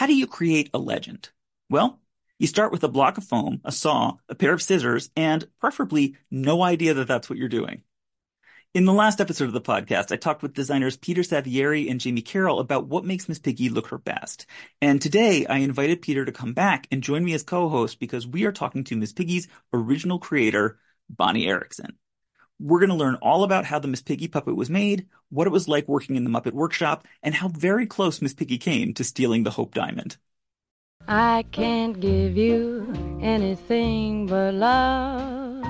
How do you create a legend? Well, you start with a block of foam, a saw, a pair of scissors, and preferably no idea that that's what you're doing. In the last episode of the podcast, I talked with designers Peter Savieri and Jamie Carroll about what makes Miss Piggy look her best. And today I invited Peter to come back and join me as co-host because we are talking to Miss Piggy's original creator, Bonnie Erickson. We're going to learn all about how the Miss Piggy puppet was made, what it was like working in the Muppet Workshop, and how very close Miss Piggy came to stealing the Hope Diamond. I can't give you anything but love,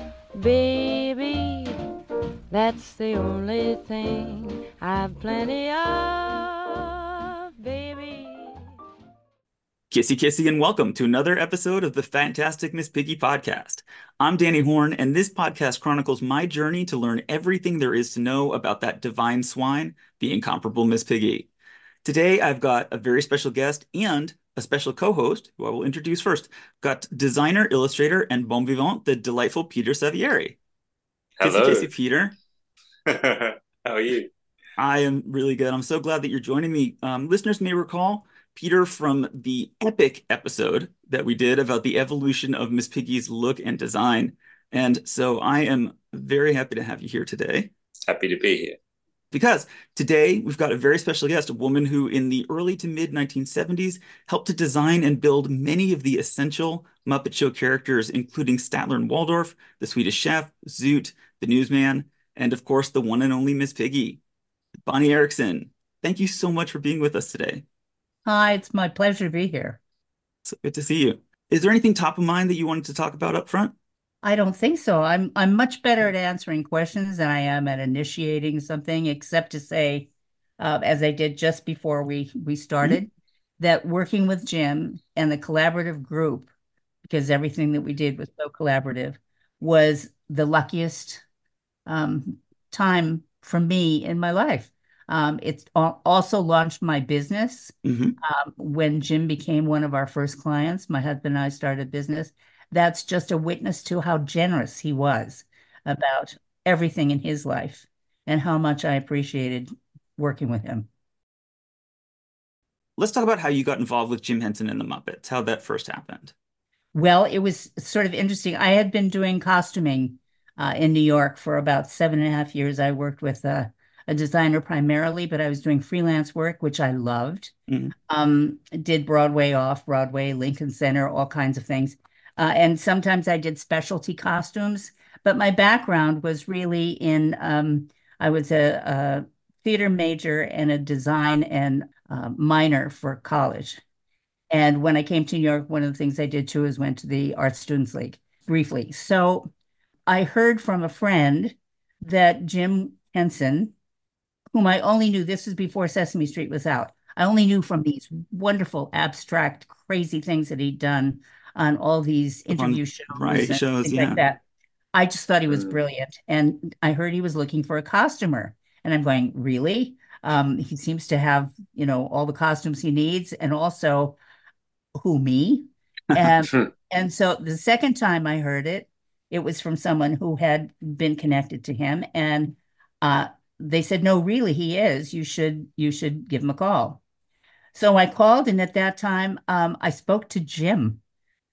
baby. That's the only thing I've plenty of, baby. Kissy kissy and welcome to another episode of the Fantastic Miss Piggy podcast. I'm Danny Horn, and this podcast chronicles my journey to learn everything there is to know about that divine swine, the incomparable Miss Piggy. Today, I've got a very special guest and a special co-host, who I will introduce first. Got designer, illustrator, and bon vivant, the delightful Peter Savieri. Hello. Kissy kissy, Peter. How are you? I am really good. I'm so glad that you're joining me. Listeners may recall Peter from the epic episode that we did about the evolution of Miss Piggy's look and design. And so I am very happy to have you here today. Happy to be here. Because today we've got a very special guest, a woman who in the early to mid 1970s helped to design and build many of the essential Muppet Show characters, including Statler and Waldorf, the Swedish Chef, Zoot, the Newsman, and of course the one and only Miss Piggy. Bonnie Erickson, thank you so much for being with us today. Hi, it's my pleasure to be here. So good to see you. Is there anything top of mind that you wanted to talk about up front? I don't think so. I'm much better at answering questions than I am at initiating something, except to say, as I did just before we started, that working with Jim and the collaborative group, because everything that we did was so collaborative, was the luckiest time for me in my life. It's also launched my business. When Jim became one of our first clients, my husband and I started a business. That's just a witness to how generous he was about everything in his life and how much I appreciated working with him. Let's talk about how you got involved with Jim Henson and the Muppets, how that first happened. Well, it was sort of interesting. I had been doing costuming in New York for about 7.5 years. I worked with a designer primarily, but I was doing freelance work, which I loved. Did Broadway, off-Broadway, Lincoln Center, all kinds of things. And sometimes I did specialty costumes, but my background was really in, I was a theater major and a design and minor for college. And when I came to New York, one of the things I did too is went to the Art Students League briefly. So I heard from a friend that Jim Henson, whom I only knew, this was before Sesame Street was out, I only knew from these wonderful, abstract, crazy things that he'd done on all these interview shows, variety shows, things like that. I just thought he was brilliant. And I heard he was looking for a costumer. And I'm going, really? He seems to have, all the costumes he needs. And also, who, me? And so the second time I heard it, it was from someone who had been connected to him. And they said, no, really, he is. You should give him a call. So I called. And at that time, I spoke to Jim.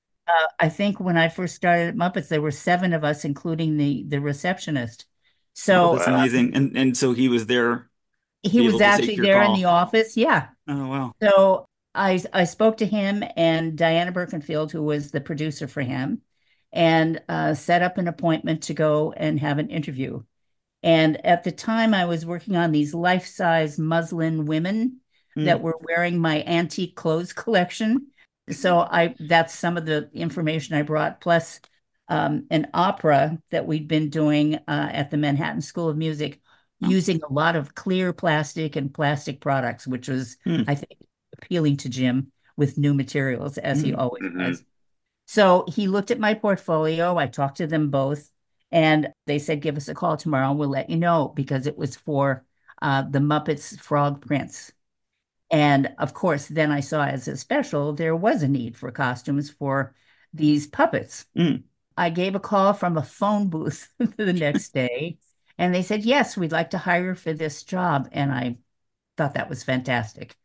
I think when I first started at Muppets, there were 7 of us, including the receptionist. So that's amazing. And so he was there. He was actually there in the office. Yeah. Oh, wow. So I spoke to him and Diana Birkenfield, who was the producer for him, and set up an appointment to go and have an interview. And at the time, I was working on these life-size muslin women that were wearing my antique clothes collection. So that's some of the information I brought, plus an opera that we'd been doing at the Manhattan School of Music, using a lot of clear plastic and plastic products, which was, I think, appealing to Jim with new materials, as he always does. So he looked at my portfolio. I talked to them both, and they said, give us a call tomorrow, and we'll let you know, because it was for the Muppets Frog Prince. And of course, then I saw as a special, there was a need for costumes for these puppets. I gave a call from a phone booth the next day, and they said, yes, we'd like to hire for this job. And I thought that was fantastic.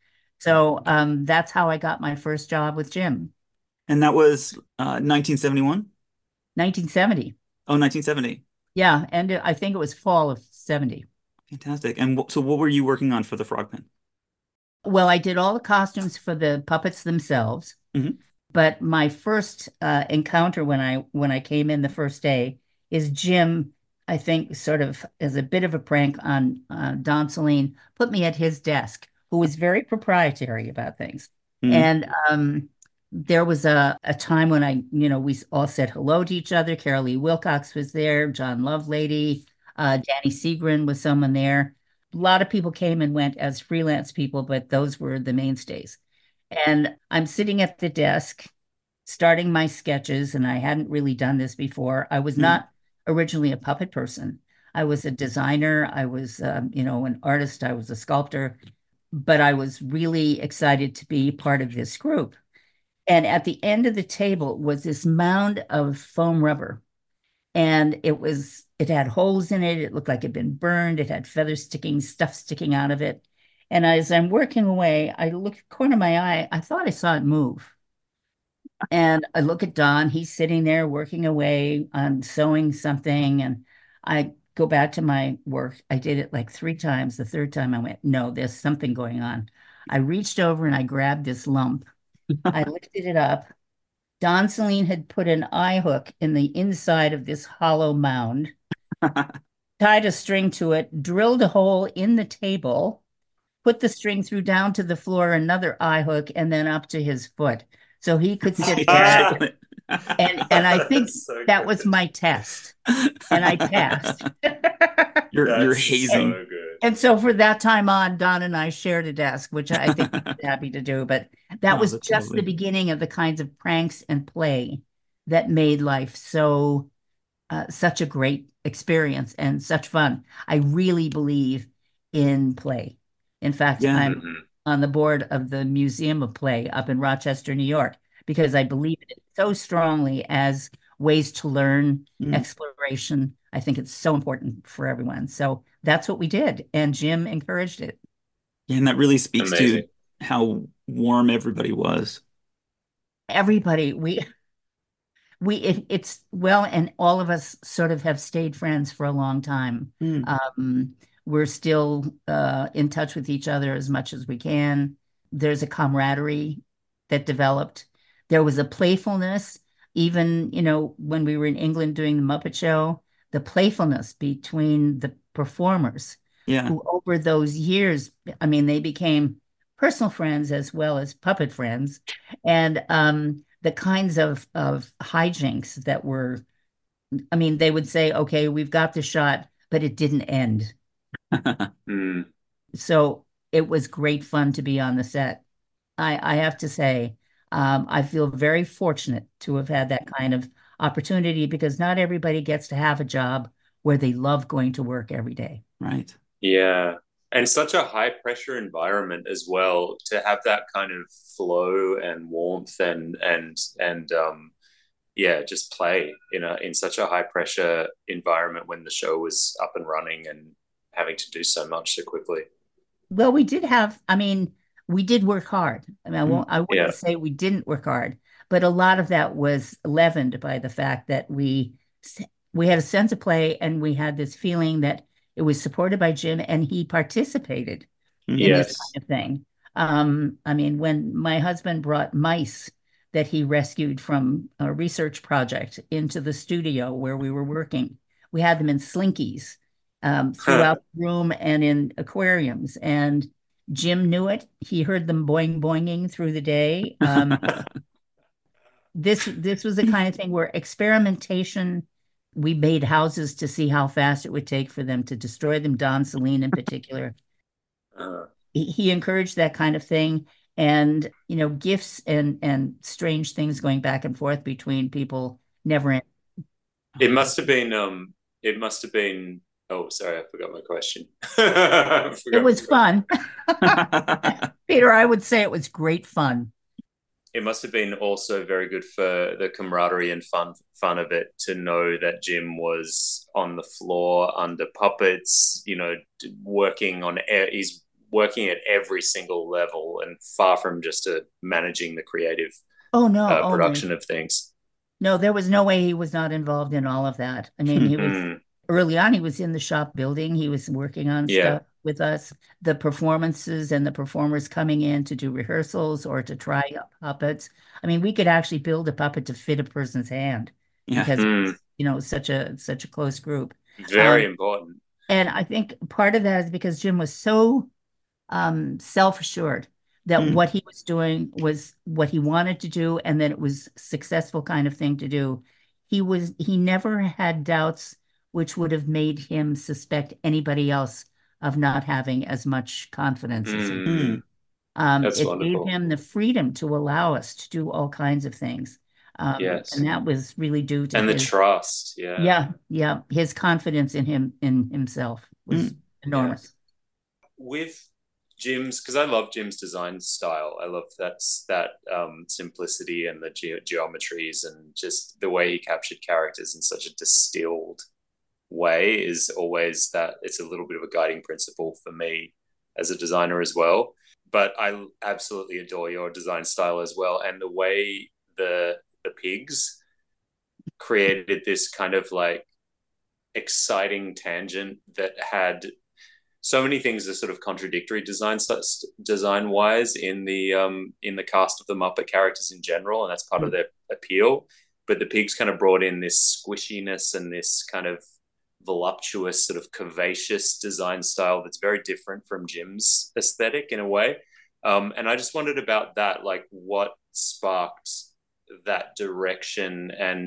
So that's how I got my first job with Jim. And that was 1971? 1970. Oh, 1970. Yeah, and I think it was fall of 70. Fantastic. And so what were you working on for the Frogman? Well, I did all the costumes for the puppets themselves, Hmm. but my first encounter when I came in the first day is Jim, I think, sort of as a bit of a prank on Don Celine, put me at his desk, who was very proprietary about things. Hmm. And there was a time when we all said hello to each other. Carol Lee Wilcox was there, John Lovelady, Danny Seagren was someone there. A lot of people came and went as freelance people, but those were the mainstays. And I'm sitting at the desk starting my sketches, and I hadn't really done this before. I was Hmm. not originally a puppet person. I was a designer. I was, an artist. I was a sculptor, but I was really excited to be part of this group. And at the end of the table was this mound of foam rubber, and it had holes in it. It looked like it had been burned. It had feathers sticking, stuff sticking out of it. And as I'm working away, I looked corner of my eye. I thought I saw it move. And I look at Don. He's sitting there working away on sewing something. And I go back to my work. I did it like 3 times. The third time I went, no, there's something going on. I reached over and I grabbed this lump. I lifted it up. Don Celine had put an eye hook in the inside of this hollow mound, tied a string to it, drilled a hole in the table, put the string through down to the floor, another eye hook, and then up to his foot. So he could sit there. Excellent. And I think That's so that was good. my test. And I passed. You're That's hazing. so good. And so for that time on, Don and I shared a desk, which I think he's happy to do. But that Oh, was that's just the lovely. beginning of the kinds of pranks and play that made life such a great experience and such fun. I really believe in play. In fact, Yeah. I'm Mhm. on the board of the Museum of Play up in Rochester, New York, because I believe in it so strongly as ways to learn, Mm. exploration. I think it's so important for everyone. So that's what we did, and Jim encouraged it. Yeah, and that really speaks to Amazing. how warm everybody was. Everybody, it's well, and all of us sort of have stayed friends for a long time. Mm. We're still in touch with each other as much as we can. There's a camaraderie that developed. There was a playfulness, even, when we were in England doing the Muppet Show, the playfulness between the performers Yeah. who over those years, I mean, they became personal friends as well as puppet friends. And the kinds of hijinks that were, I mean, they would say, okay, we've got the shot, but it didn't end. Mm, So it was great fun to be on the set. I have to say, I feel very fortunate to have had that kind of opportunity because not everybody gets to have a job where they love going to work every day. Right. yeah. And such a high pressure environment as well to have that kind of flow and warmth and yeah, just play in such a high pressure environment when the show was up and running and having to do so much so quickly. Well, I mean, we did work hard. I mean, Mm. I Yeah. wouldn't say we didn't work hard, but a lot of that was leavened by the fact that we had a sense of play and we had this feeling that it was supported by Jim and he participated in Mm. this kind Yes. of thing. I mean, when my husband brought mice that he rescued from a research project into the studio where we were working, we had them in slinkies throughout the room and in aquariums. And Jim knew it. He heard them boing boinging through the day. This was the kind of thing where experimentation. We made houses to see how fast it would take for them to destroy them. Don Celine, in particular, Uh, he encouraged that kind of thing, and gifts and strange things going back and forth between people never end. it must have been it must have been oh sorry, I forgot my question. I It forgot was my question. fun, Peter. I would say it was great fun. It must have been also very good for the camaraderie and fun of it to know that Jim was on the floor under puppets, working on air. He's working at every single level and far from just managing the creative Oh no, oh no. production of things. No, there was no way he was not involved in all of that. I mean, he was Mm, early on, he was in the shop building, he was working on yeah. stuff with us. The performances and the performers coming in to do rehearsals or to try out puppets. I mean, we could actually build a puppet to fit a person's hand Yeah. because Mm, such a close group. very important. And I think part of that is because Jim was so self-assured that Mm. what he was doing was what he wanted to do and that it was a successful kind of thing to do. He never had doubts which would have made him suspect anybody else of not having as much confidence as he. Mm, Mm. that's It gave wonderful. him the freedom to allow us to do all kinds of things. And Yes. that was really due to And the his, trust. Yeah. yeah, his confidence in himself was Mm. Yeah. enormous. With Jim's, because I love Jim's design style. I love that simplicity and the geometries and just the way he captured characters in such a distilled way is always that it's a little bit of a guiding principle for me as a designer as well. But I absolutely adore your design style as well, and the way the pigs created this kind of like exciting tangent that had so many things are sort of contradictory design wise in the cast of the Muppet characters in general, and that's part of Mm. their appeal. But the pigs kind of brought in this squishiness and this kind of voluptuous, sort of curvaceous design style that's very different from Jim's aesthetic in a way. And I just wondered about that, like what sparked that direction, and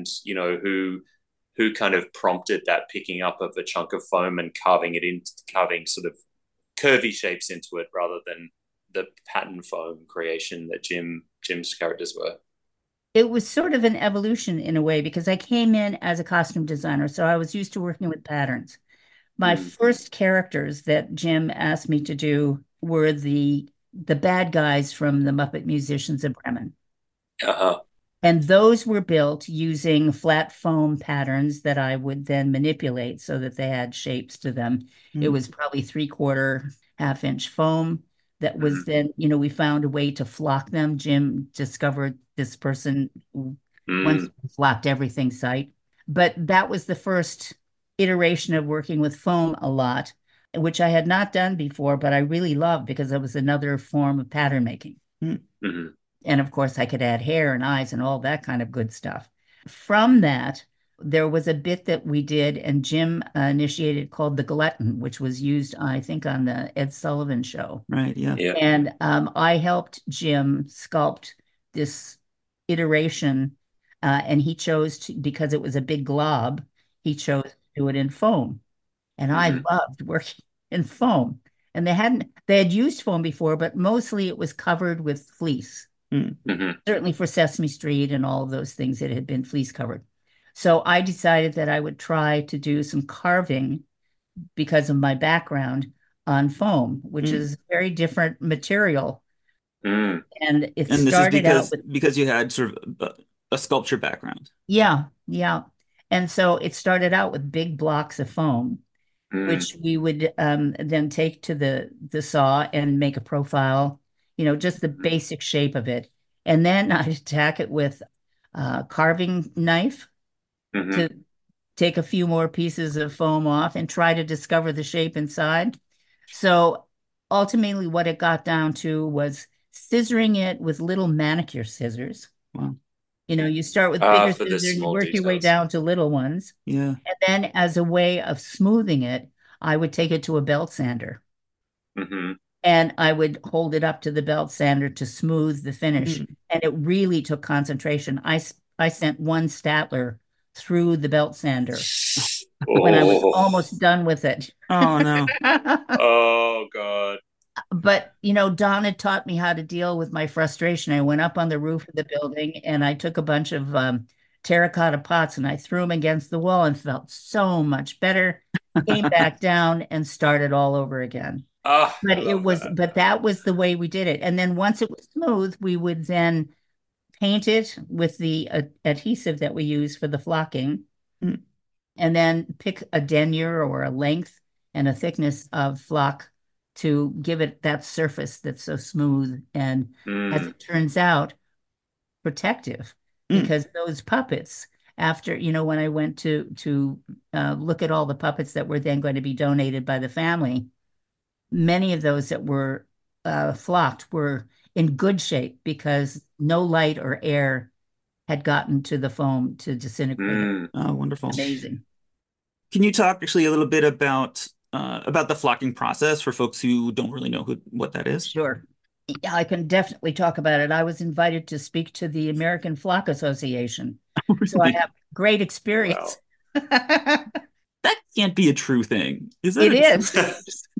who kind of prompted that picking up of a chunk of foam and carving sort of curvy shapes into it rather than the pattern foam creation that Jim's characters were. It was sort of an evolution in a way because I came in as a costume designer, so I was used to working with patterns. My Mm. first characters that Jim asked me to do were the bad guys from the Muppet Musicians of Bremen. Uh-huh. And those were built using flat foam patterns that I would then manipulate so that they had shapes to them. It Mm. was probably 3/4 half-inch foam that was Mm. then, we found a way to flock them. Jim discovered this person who once Mm. flocked everything site. But that was the first iteration of working with foam a lot, which I had not done before, but I really loved because it was another form of pattern making. Mm. Mm. And of course, I could add hair and eyes and all that kind of good stuff. From that, there was a bit that we did, and Jim initiated called the Glutton, which was used, I think, on the Ed Sullivan show. Right. Yeah. Yeah. And I helped Jim sculpt this iteration, and he chose to, because it was a big glob, he chose to do it in foam. And I Mm. loved working in foam. And they had used foam before, but mostly it was covered with fleece. Mm. Mm. Certainly for Sesame Street and all of those things, it had been fleece covered. So I decided that I would try to do some carving because of my background on foam, which Mm. is very different material. Mm. And it And this is started out with, because you had sort of a sculpture background. yeah, yeah. And so it started out with big blocks of foam, Mm. which we would then take to the saw and make a profile, just the basic shape of it. And then I'd attack it with a carving knife Mm. to take a few more pieces of foam off and try to discover the shape inside. So ultimately, what it got down to was scissoring it with little manicure scissors. Wow. You start with bigger For the scissors and you small work your way details. down to little ones. Yeah. And then, as a way of smoothing it, I would take it to a belt sander Mm-hmm. and I would hold it up to the belt sander to smooth the finish. Mm. And it really took concentration. I sent one Statler through the belt sander when I was Oh. almost done with it. Oh no. Oh God. But, Don had taught me how to deal with my frustration. I went up on the roof of the building and I took a bunch of terracotta pots and I threw them against the wall and felt so much better. Came back down and started all over again. Ah, But I love that. but that was the way we did it. And then once it was smooth, we would then paint it with the adhesive that we use for the flocking, Mm. and then pick a denier or a length and a thickness of flock to give it that surface that's so smooth and, as it turns out, protective. Mm. Because those puppets, after, when I went to look at all the puppets that were then going to be donated by the family, many of those that were flocked were in good shape because no light or air had gotten to the foam to disintegrate it. Oh, wonderful. Amazing. Can you talk actually a little bit about the flocking process for folks who don't really know what that is? Sure. Yeah, I can definitely talk about it. I was invited to speak to the American Flock Association, so I Really? have great experience. That can't be a true thing. Is that It a true is. thing?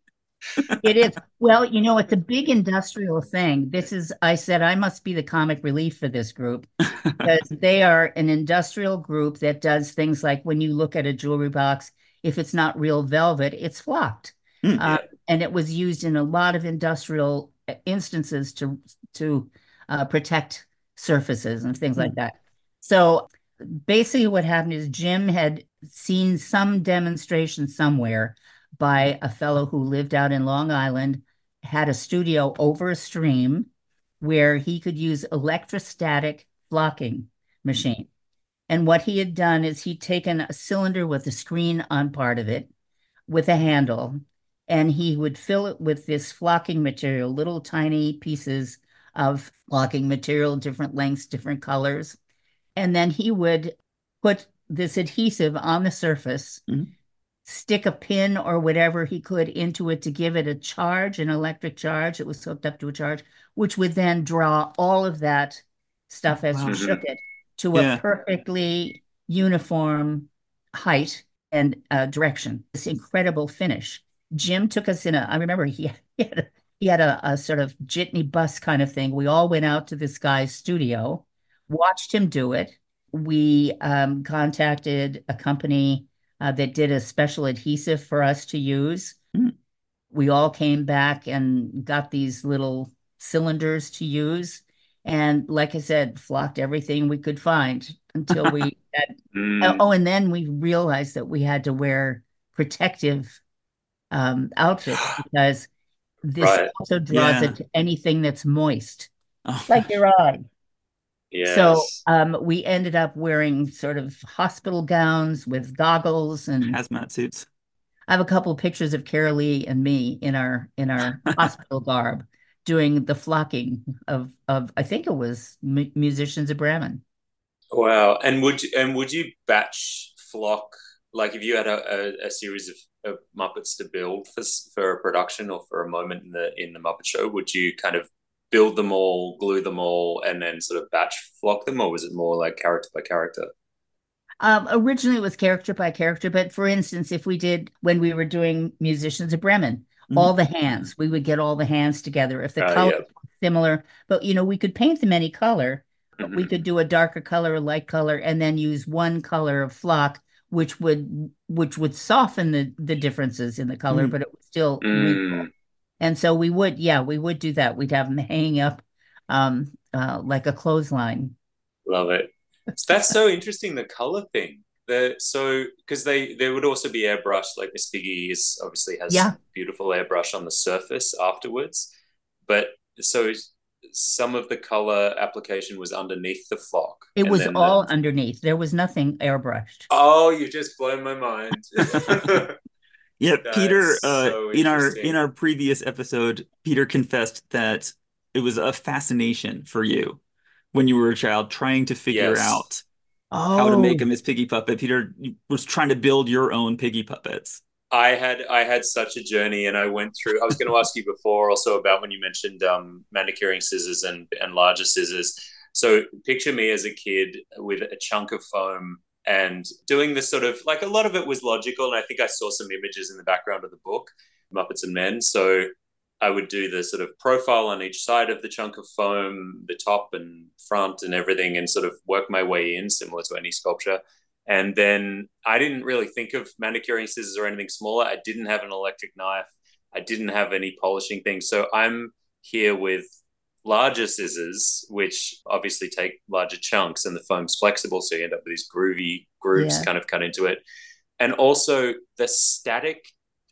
It is. Well, it's a big industrial thing. I said I must be the comic relief for this group because they are an industrial group that does things like when you look at a jewelry box, if it's not real velvet, it's flocked. Mm. And it was used in a lot of industrial instances to protect surfaces and things like that. So basically, what happened is Jim had seen some demonstration somewhere by a fellow who lived out in Long Island, had a studio over a stream where he could use electrostatic flocking machine. And what he had done is he'd taken a cylinder with a screen on part of it with a handle, and he would fill it with this flocking material, little tiny pieces of flocking material, different lengths, different colors. And then he would put this adhesive on the surface, stick a pin or whatever he could into it to give it a charge, an electric charge. It was hooked up to a charge, which would then draw all of that stuff as you shook it to a perfectly uniform height and direction. This incredible finish. Jim took us I remember he had a sort of jitney bus kind of thing. We all went out to this guy's studio, watched him do it. We contacted a company that did a special adhesive for us to use. We all came back and got these little cylinders to use. And like I said, flocked everything we could find until we had. Oh, and then we realized that we had to wear protective outfits because this also draws it to anything that's moist, like your eye. Yes. So we ended up wearing sort of hospital gowns with goggles and hazmat suits. I have a couple of pictures of Carolee and me in our hospital garb doing the flocking of I think it was Musicians of Bremen. Wow. And would you batch flock, like if you had a series of Muppets to build for a production or for a moment in the Muppet Show, would you kind of build them all, glue them all, and then sort of batch flock them, or was it more like character by character? Originally, it was character by character, but for instance, when we were doing Musicians of Bremen, all the hands, we would get all the hands together. If the colors were similar, but we could paint them any color, but we could do a darker color, a light color, and then use one color of flock, which would soften the differences in the color, but it was still equal. And so we would do that. We'd have them hanging up like a clothesline. Love it. That's so interesting, the color thing. Because they would also be airbrushed, like Miss Piggy obviously has beautiful airbrush on the surface afterwards. But so some of the color application was underneath the flock. It was all underneath. There was nothing airbrushed. Oh, you just blown my mind. Yeah, That's Peter, so in our previous episode, Peter confessed that it was a fascination for you when you were a child trying to figure out how to make a Miss Piggy puppet. Peter was trying to build your own Piggy puppets. I had such a journey, and I went through. I was going to ask you before also about when you mentioned manicuring scissors and larger scissors. So picture me as a kid with a chunk of foam and doing this sort of, like, a lot of it was logical, and I think I saw some images in the background of the book, Muppets and Men. So I would do the sort of profile on each side of the chunk of foam, the top and front and everything, and sort of work my way in, similar to any sculpture. And then I didn't really think of manicuring scissors or anything smaller. I didn't have an electric knife. I didn't have any polishing things. So I'm here with larger scissors, which obviously take larger chunks, and the foam's flexible, so you end up with these groovy grooves kind of cut into it. And also the static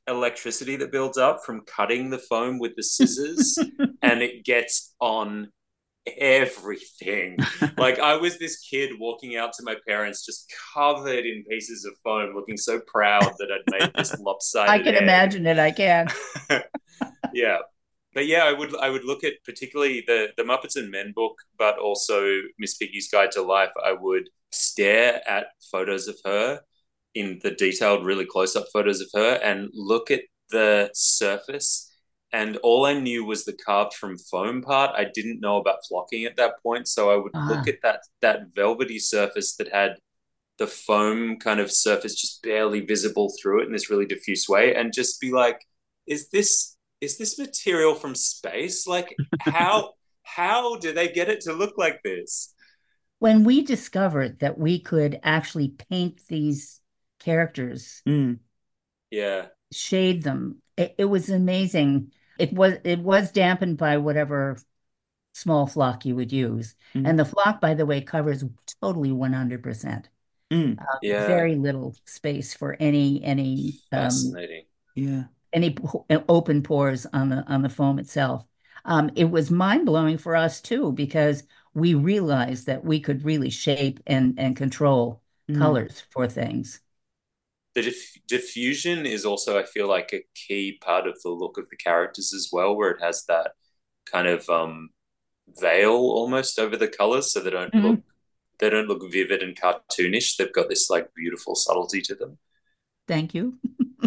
electricity that builds up from cutting the foam with the scissors, and it gets on everything. Like, I was this kid walking out to my parents just covered in pieces of foam, looking so proud that I'd made this lopsided I can head. imagine it. I can. Yeah. But yeah, I would look at particularly the Muppets and Men book, but also Miss Piggy's Guide to Life. I would stare at photos of her, in the detailed, really close up photos of her, and look at the surface. And all I knew was the carved from foam part. I didn't know about flocking at that point. So I would look at that velvety surface that had the foam kind of surface just barely visible through it in this really diffuse way, and just be like, is this material from space? Like, how do they get it to look like this? When we discovered that we could actually paint these characters, Yeah. shade them, it was amazing. It was dampened by whatever small flock you would use. And the flock, by the way, covers totally 100%. Yeah. Very little space for any Fascinating. any open pores on the foam itself. It was mind-blowing for us too, because we realized that we could really shape and control colors for things. The diffusion is also, I feel like, a key part of the look of the characters as well, where it has that kind of veil almost over the colors, so they don't look vivid and cartoonish. They've got this like beautiful subtlety to them. Thank you.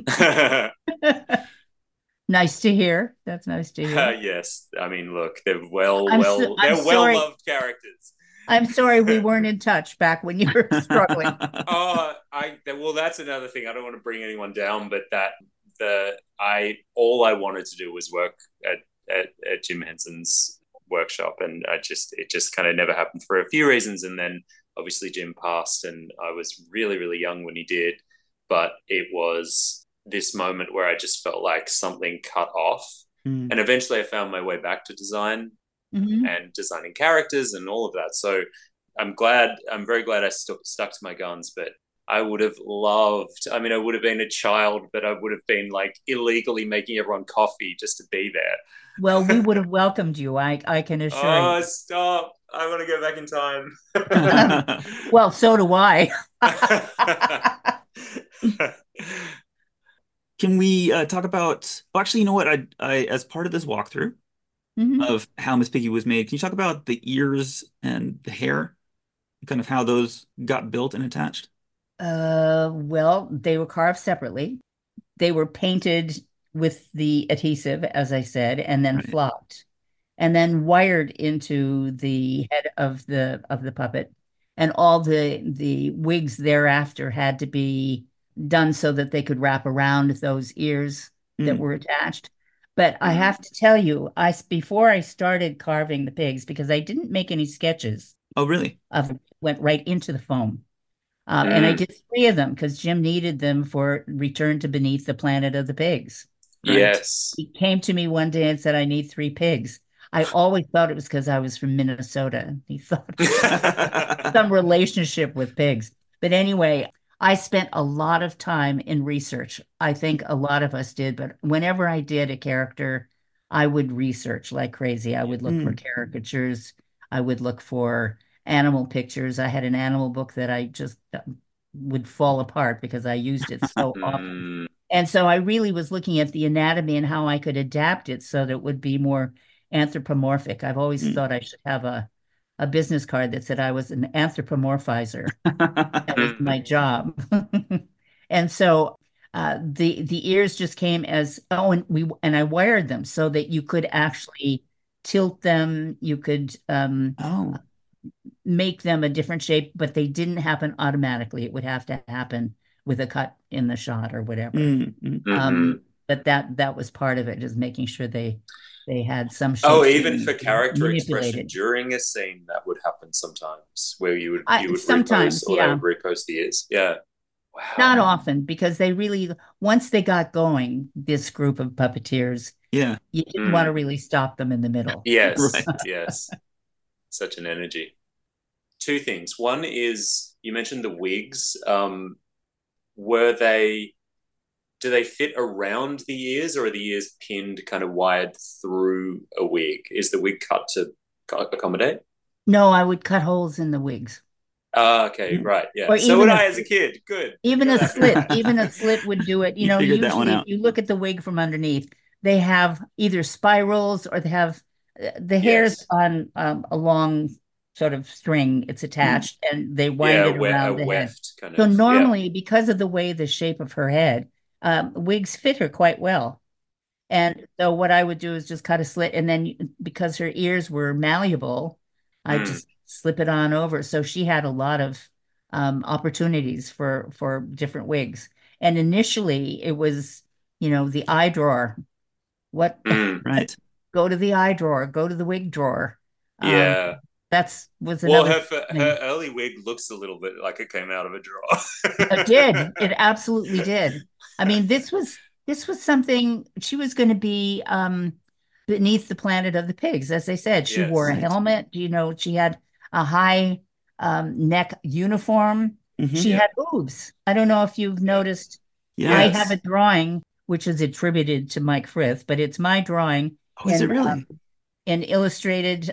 Nice to hear. That's nice to hear. Yes, I mean, look, they're well-loved characters. I'm sorry we weren't in touch back when you were struggling. Well, that's another thing. I don't want to bring anyone down, but all I wanted to do was work at Jim Henson's workshop, and it just kind of never happened for a few reasons. And then obviously Jim passed, and I was really, really young when he did. But it was this moment where I just felt like something cut off. And eventually I found my way back to design and designing characters and all of that. So I'm very glad I stuck to my guns, but I would have loved, I would have been a child, but I would have been like illegally making everyone coffee just to be there. Well, we would have welcomed you, I can assure you. Oh, stop. I want to go back in time. Well, so do I. Can we talk about, actually, you know what? I as part of this walkthrough of how Miss Piggy was made, can you talk about the ears and the hair, kind of how those got built and attached? Well, they were carved separately. They were painted with the adhesive, as I said, and then flocked, and then wired into the head of the puppet. And all the wigs thereafter had to be done so that they could wrap around those ears that were attached. But I have to tell you, before I started carving the pigs, because I didn't make any sketches. Oh, really? Went right into the foam. And I did 3 of them because Jim needed them for Return to Beneath the Planet of the Pigs. Yes. He came to me one day and said, I need 3 pigs. I always thought it was because I was from Minnesota. He thought some relationship with pigs. But anyway, I spent a lot of time in research. I think a lot of us did, but whenever I did a character, I would research like crazy. I would look for caricatures. I would look for animal pictures. I had an animal book that I just would fall apart because I used it so often. And so I really was looking at the anatomy and how I could adapt it so that it would be more anthropomorphic. I've always thought I should have a business card that said I was an anthropomorphizer. That was my job. And so the ears just came as, and I wired them so that you could actually tilt them. You could make them a different shape, but they didn't happen automatically. It would have to happen with a cut in the shot or whatever. But that was part of it, just making sure they had some shape. Oh, even for character expression during a scene, that would happen sometimes, where you would sometimes, repose, or they would repose the ears. Yeah. Wow. Not often, because they really, once they got going, this group of puppeteers, you didn't want to really stop them in the middle. Yes, yes. Such an energy. 2 things. One is, you mentioned the wigs. Were they do they fit around the ears, or are the ears pinned, kind of wired through a wig? Is the wig cut to accommodate? No, I would cut holes in the wigs. Okay, right, yeah. Or So would even I as a kid. Good. even Know a that. slit, even a slit would do it. You figured that one Usually if out. you look at the wig from underneath, they have either spirals or they have the hair's Yes. on a long sort of string. It's attached and they wind Yeah, it a around the head. weft kind So of. Yeah. normally, because of the way the shape of her head, wigs fit her quite well. And so what I would do is just cut a slit, and then because her ears were malleable, I Mm, just slip it on over. So she had a lot of opportunities for different wigs. And initially, it was, the eye drawer. What mm, Right. Go to the eye drawer, go to the wig drawer. Um, yeah. that's was Well, another her thing. early wig looks a little bit like it came out of a drawer. It did. It absolutely did. I mean, this was something she was going to be beneath the Planet of the Pigs. As I said, she wore Yes. a Right. helmet. She had a high neck uniform. She Hmm. Yeah. had boobs. I don't know if you've Yeah. noticed. I have Yes. a drawing which is attributed to Mike Frith, but it's my drawing Oh, is it in really? illustrated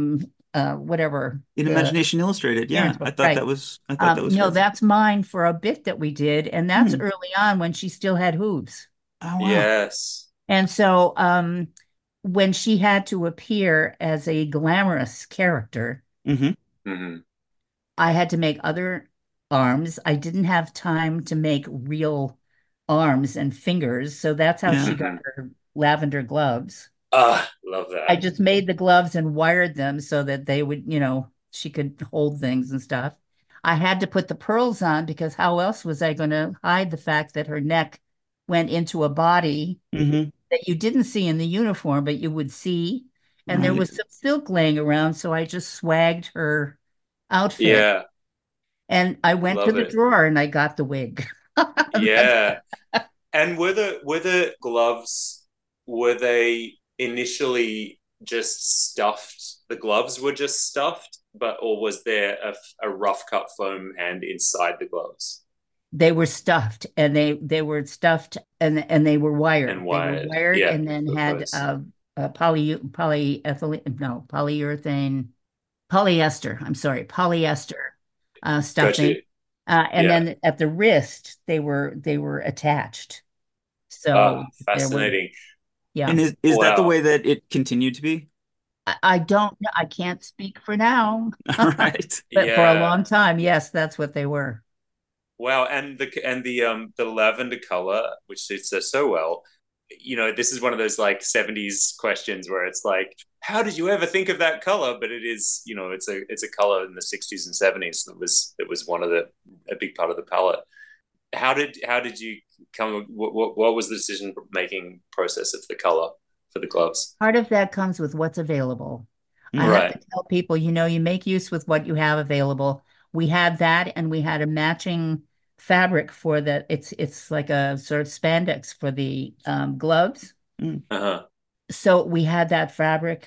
whatever In the Imagination Illustrated. parents Yeah. book, right? I thought that was No, Fritz. that's mine for a bit that we did, and that's Hmm. early on when she still had hooves. Oh, wow. Yes. And so when she had to appear as a glamorous character, Hmm. Hmm. I had to make other arms. I didn't have time to make real arms and fingers, so that's how she Yeah. got Hmm. her lavender gloves. Love I that. just made the gloves and wired them so that they would, she could hold things and stuff. I had to put the pearls on because how else was I going to hide the fact that her neck went into a body Hmm. that you didn't see in the uniform, but you would see. And there Right. was some silk laying around, so I just swagged her outfit Yeah. and I went to Love the it. drawer and I got the wig. That's Yeah. And were the gloves, were they initially just stuffed? The gloves were just stuffed, but or was there a rough cut foam hand inside the gloves They were stuffed and they were stuffed and they were wired. and They were wired? wired Yeah, and then of had course. polyethylene, no, polyurethane, polyester. I'm sorry, polyester stuffing. Gotcha. And Yeah. then at the wrist, they were attached. Ah, So there was, fascinating. yeah. And is that the Wow. way that it continued to be? I don't know. I can't speak for now, Right. but for a Yeah. long time, yes, that's what they were. Wow, and the lavender color, which suits her so well. This is one of those like 70s questions where it's like, how did you ever think of that color? But it is, it's a color in the 60s and 70s that was one of a big part of the palette. How did you come? What was the decision making process of the color for the gloves? Part of that comes with what's available. I Mm. have to Right. tell people, you make use with what you have available. We had that, and we had a matching fabric for that. It's like a sort of spandex for the gloves. Mm. Uh-huh. So we had that fabric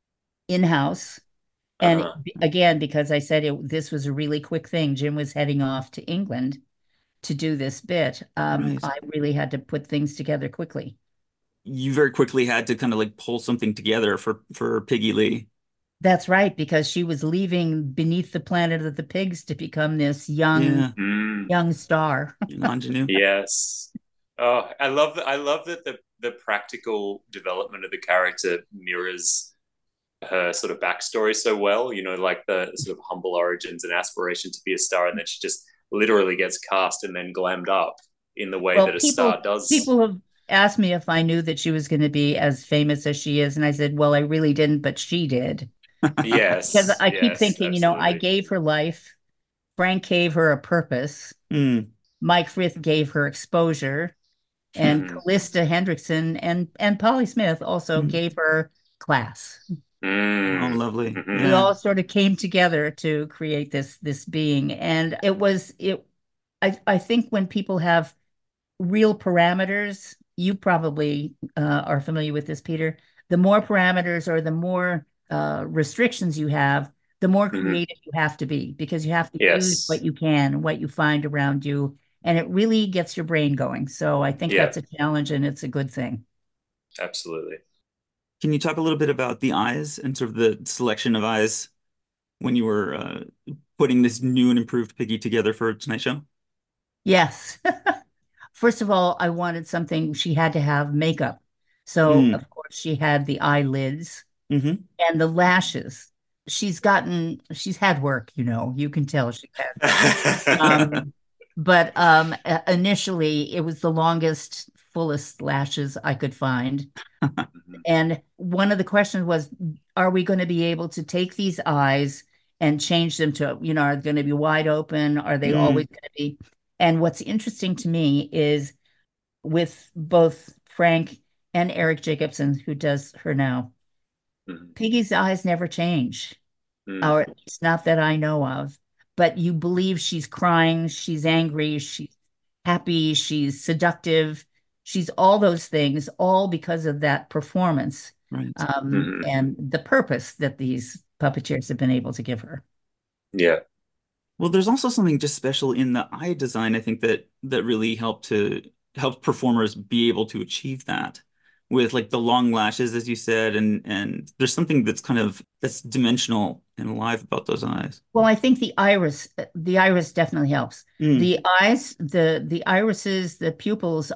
in-house. And Uh-huh. again, because I said this was a really quick thing, Jim was heading off to England to do this bit. Right. I really had to put things together quickly. You very quickly had to kind of like pull something together for Piggy Lee. That's right, because she was leaving beneath the Planet of the Pigs to become this young, Yeah. Mm. young star. Young ingenue. Yes. Oh, I love that the practical development of the character mirrors her sort of backstory so well, like the sort of humble origins and aspiration to be a star, and then she just literally gets cast and then glammed up in the way Well, that a star people does. people have asked me if I knew that she was going to be as famous as she is, and I said, well, I really didn't, but she did. Because Yes, I keep yes, thinking, I absolutely. gave her life, Frank gave her a purpose, Mm. Mike Frith gave her exposure, and Hmm. Callista Hendrickson and Polly Smith also Mm. gave her class. Oh, Mm. lovely. Hmm. We Yeah. all sort of came together to create this being, and I think when people have real parameters, you probably are familiar with this, Peter. The more parameters or the more restrictions you have, the more Hmm. creative you have to be because you have to use what Yes. you can, what you find around you, and it really gets your brain going. So I think Yeah, that's a challenge and it's a good thing. absolutely. Can you talk a little bit about the eyes and sort of the selection of eyes when you were putting this new and improved Piggy together for Tonight Show? Yes. First of all, I wanted something she had to have makeup. So, Mm. of course, she had the eyelids Hmm. and the lashes. She's had work, you can tell she had. Um, but initially, it was the longest, fullest lashes I could find. And one of the questions was, are we going to be able to take these eyes and change them to, are they going to be wide open? Are they always Mm. going to be? And what's interesting to me is with both Frank and Eric Jacobson, who does her now, Mhm. Piggy's eyes never change, Mm. or at least not that I know of. But you believe she's crying, she's angry, she's happy, she's seductive, she's all those things, all because of that performance, Right. Mhm. and the purpose that these puppeteers have been able to give her. Yeah. Well, there's also something just special in the eye design, I think that really help performers be able to achieve that with like the long lashes, as you said, and there's something that's dimensional and alive about those eyes. Well, I think the iris definitely helps. Mm. The eyes, the irises, the pupils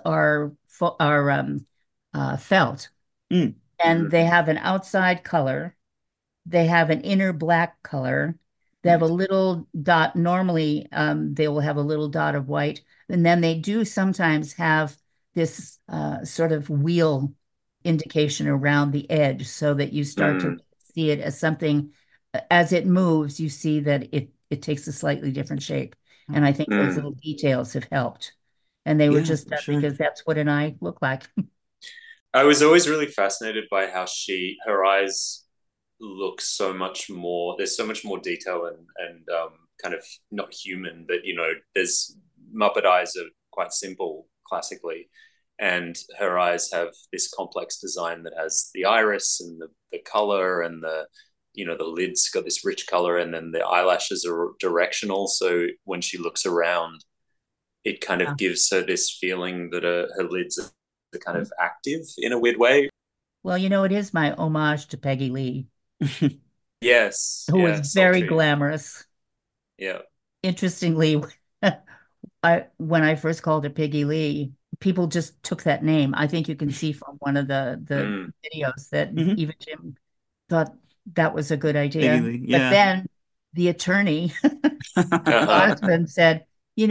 are felt, Mm. and Mhm. they have an outside color. They have an inner black color. They have a Right. little dot. Normally, they will have a little dot of white, and then they do sometimes have this sort of wheel indication around the edge, so that you start to Mm. see it as something. As it moves, you see that it takes a slightly different shape. And I think those Mm. little details have helped. And they were Yeah, just for done sure. because that's what an eye looked like. I was always really fascinated by how her eyes look so much more. There's so much more detail and kind of not human, but there's Muppet eyes are quite simple classically, and her eyes have this complex design that has the iris and the color and the lid's got this rich color, and then the eyelashes are directional. So when she looks around, it kind Yeah. of gives her this feeling that her lids are kind of active in a weird way. Well, it is my homage to Peggy Lee, Yes, who was yeah, very sultry. glamorous. Yeah. Interestingly, when I first called her Peggy Lee, people just took that name. I think you can see from one of the Mm. videos that Hmm. even Jim thought that was a good Peggy idea. Lee, But yeah. then the attorney, Uh-huh. Osmond, said,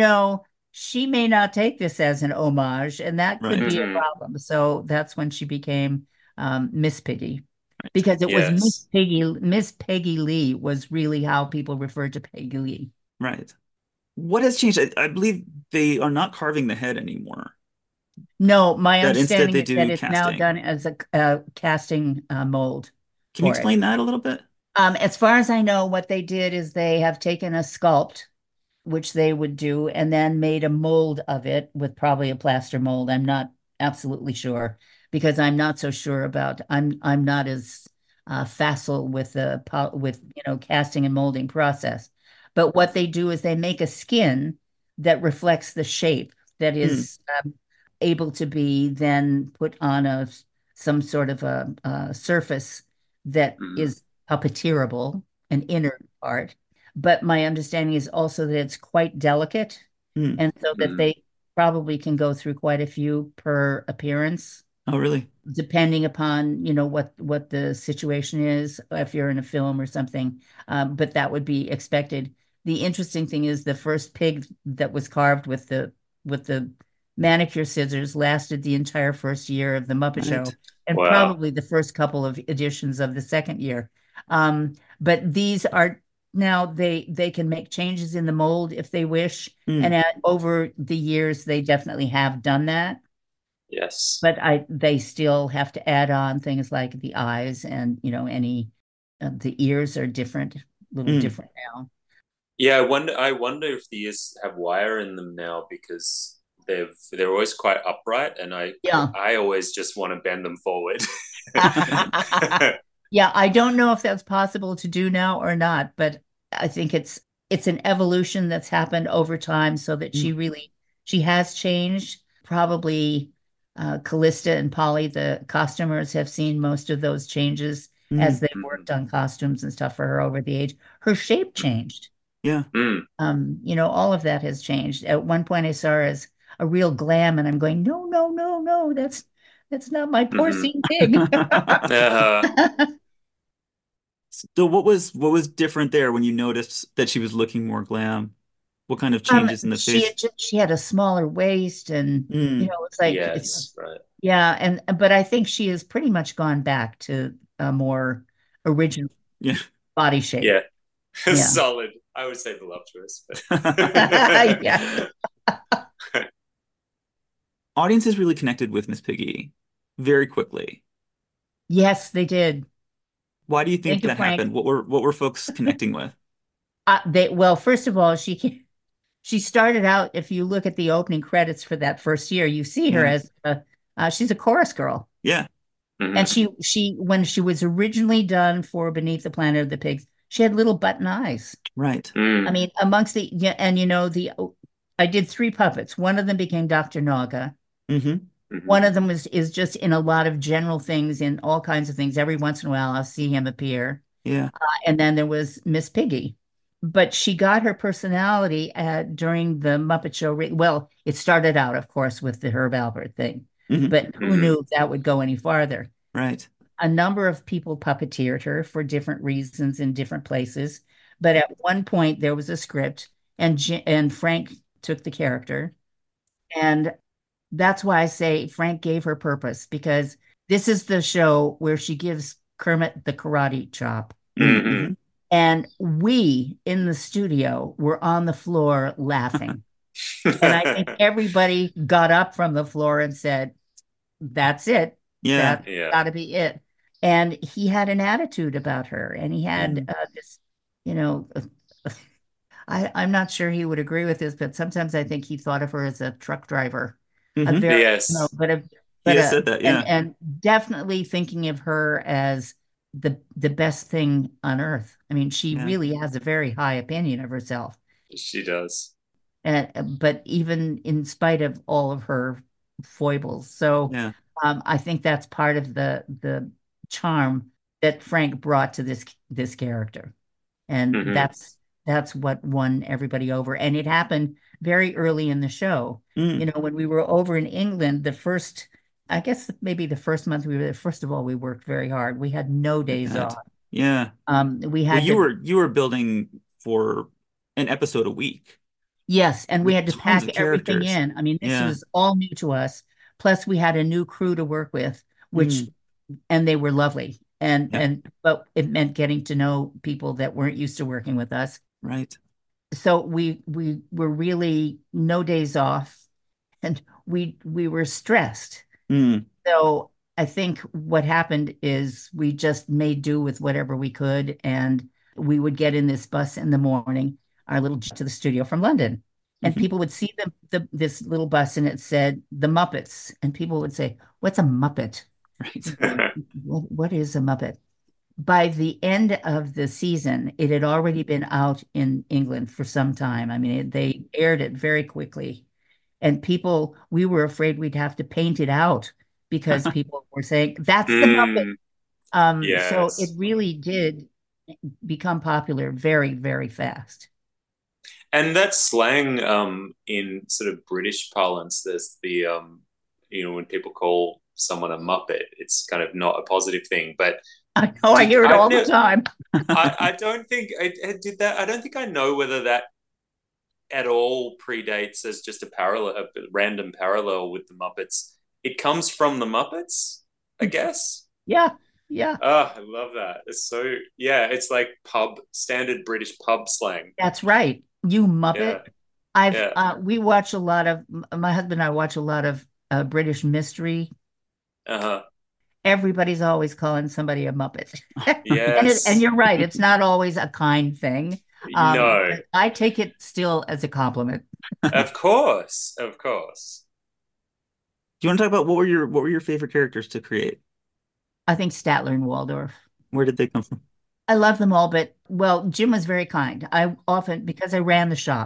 she may not take this as an homage, and that could Right, be a Hmm. problem. So that's when she became Miss Piggy, because it was Miss Yes. Peggy. Miss Peggy Lee was really how people referred to Peggy Lee. right. What has changed? I believe they are not carving the head anymore. No, my That instead understanding they is that do it's now casting. done as a casting mold Can you for it. explain that a little bit? As far as I know, what they did is they have taken a sculpt, which they would do, and then made a mold of it with probably a plaster mold. I'm not absolutely sure because I'm not so sure about. I'm not as facile with with casting and molding process. But what they do is they make a skin that reflects the shape that Hmm. is able to be then put on some sort of a surface that Mm. is puppeteerable, an inner part. But my understanding is also that it's quite delicate, Hmm. and so that Mm. they probably can go through quite a few per appearance, Oh, really? depending upon, what the situation is, if you're in a film or something. But that would be expected. The interesting thing is the first pig that was carved with the manicure scissors lasted the entire first year of the Muppet Show, Right. and Wow. probably the first couple of editions of the second year. But these are now they can make changes in the mold if they wish, and Hmm. over the years they definitely have done that. Yes. But they still have to add on things like the eyes and any the ears are different, a little Hmm. different now. Yeah, I wonder if the ears have wire in them now because they're always quite upright, and I Yeah. I always just want to bend them forward. Yeah, I don't know if that's possible to do now or not, but I think it's an evolution that's happened over time so that Hmm. She has changed. Probably Callista and Polly, the costumers, have seen most of those changes as Mm, they Mm-hmm. worked on costumes and stuff for her over the age. Her shape changed. yeah. Mm. All of that has changed. At one point, I saw her as a real glam, and I'm going, no, no, no, no, that's not my Mm-hmm. porcine pig. Uh, So what was different there when you noticed that she was looking more glam? What kind of changes in the face? She had a smaller waist, and Mm, it's like yes, right. yeah, and but I think she has pretty much gone back to a more original yeah. body shape. Yeah. Yeah. Solid. I would say voluptuous, Yeah. but Audiences really connected with Miss Piggy very quickly. Yes, they did. Why do you think Thank you, that Frank. happened? What were folks connecting with? Well, first of all, she started out, if you look at the opening credits for that first year, you see her Yeah. as she's a chorus girl. Yeah. And Mhm. she when she was originally done for Beneath the Planet of the Pigs, she had little button eyes. Right. I Mm. mean, amongst the yeah, and the I did three puppets. One of them became Dr. Naga. Mm-hmm. One Mhm. of them is just in a lot of general things, in all kinds of things. Every once in a while, I'll see him appear. Yeah. And then there was Miss Piggy. But she got her personality during the Muppet Show. Well, it started out, of course, with the Herb Alpert thing, Mm-hmm. but who Mhm. knew that would go any farther? Right. A number of people puppeteered her for different reasons in different places. But at one point, there was a script, and Frank took the character. And that's why I say Frank gave her purpose, because this is the show where she gives Kermit the karate chop. Mhm. Mm-hmm. And we in the studio were on the floor laughing. And I think everybody got up from the floor and said, that's it. Yeah. That's Yeah. got to be it. And he had an attitude about her. And he had Yeah. this, you know, I'm not sure he would agree with this, but sometimes I think he thought of her as a truck driver, a Mm-hmm. very, Yes. He has said that. Yeah. and definitely thinking of her as the best thing on earth. I mean, she Yeah. really has a very high opinion of herself. She does. And but even in spite of all of her foibles. So Yeah. I think that's part of the charm that Frank brought to this character. And Mhm. that's what won everybody over. And it happened very early in the show. Mm. When we were over in England, I guess maybe the first month we were there, first of all, we worked very hard. We had no I days bet. off. Yeah. We Well, had you were building for an episode a week yes, and we with had to tons pack of everything characters. in. I mean, this Yeah. was all new to us. Plus, we had a new crew to work with, which Mm. and they were lovely. Yeah. But it meant getting to know people that weren't used to working with us. Right. So we were really no days off, and we were stressed. Mm. So I think what happened is we just made do with whatever we could, and we would get in this bus in the morning, our little jet to the studio from London, and Mm-hmm. people would see this little bus, and it said the Muppets, and people would say, "What's a Muppet? Right. What is a Muppet?" By the end of the season, it had already been out in England for some time. I mean, they aired it very quickly. And we were afraid we'd have to paint it out because people were saying, that's the Muppet. Mm. So it Yes. really did become popular very, very fast. And that slang in sort of British parlance, there's the when people call someone a muppet, it's kind of not a positive thing. But I know, I hear it I've all the never, time. I don't think I did that. I don't think I know whether that at all predates as just a random parallel with the Muppets. It comes from the Muppets, I guess. Yeah, yeah, Oh, I love that. It's so yeah, it's like standard British pub slang. that's right. You Muppet. Yeah, I've yeah. we watch a lot of my husband and I watch a lot of British mystery. Uh-huh. Everybody's always calling somebody a Muppet. And Yes. you're right, it's not always a kind thing. No. But I take it still as a compliment. Of course. Of course. Do you want to talk about what were your favorite characters to create? I think Statler and Waldorf. Where did they come from? I love them all, but well, Jim was very kind. I often, because I ran the shop,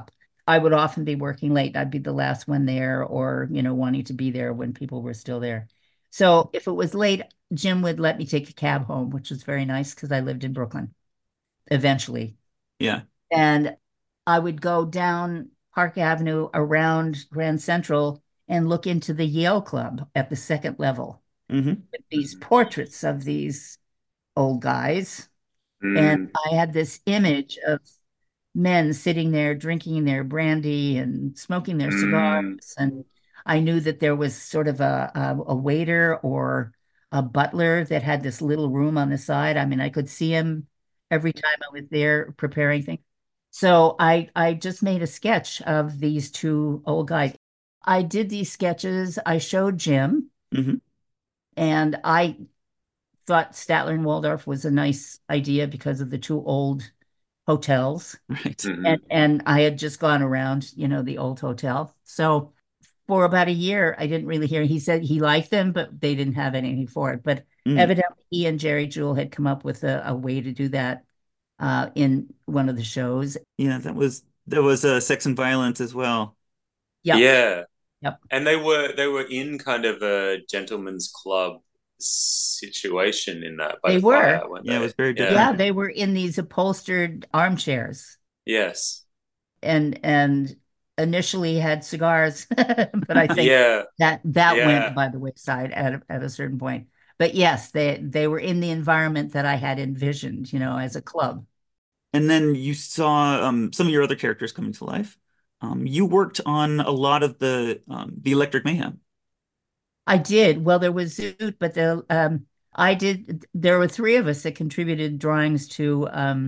I would often be working late. I'd be the last one there or, wanting to be there when people were still there. So if it was late, Jim would let me take a cab home, which was very nice because I lived in Brooklyn eventually. Yeah. And I would go down Park Avenue around Grand Central and look into the Yale Club at the second level Hmm. with these portraits of these old guys. And Mm, I had this image of men sitting there drinking their brandy and smoking their mm, cigars. And I knew that there was sort of a waiter or a butler that had this little room on the side. I mean, I could see him every time I was there preparing things. So I just made a sketch of these two old guys. I did these sketches. I showed Jim, Hmm. and I thought Statler and Waldorf was a nice idea because of the two old hotels. Right. mhm. And I had just gone around, the old hotel. So for about a year, I didn't really hear. He said he liked them, but they didn't have anything for it. But Mm. evidently, he and Jerry Jewell had come up with a way to do that in one of the shows. Yeah, that was Sex and Violence as well. Yep, Yeah. yep. And they were in kind of a gentleman's club situation in that by They the were. fire, weren't Yeah, it they? was very Yeah. Yeah, different. they were in these upholstered armchairs Yes. and initially had cigars, but I think Yeah. that went Yeah. by the wayside at a certain point. But yes, they were in the environment that I had envisioned, as a club. And then you saw some of your other characters coming to life. You worked on a lot of the Electric Mayhem. I did. Well, there was Zoot, but I did. There were three of us that contributed drawings to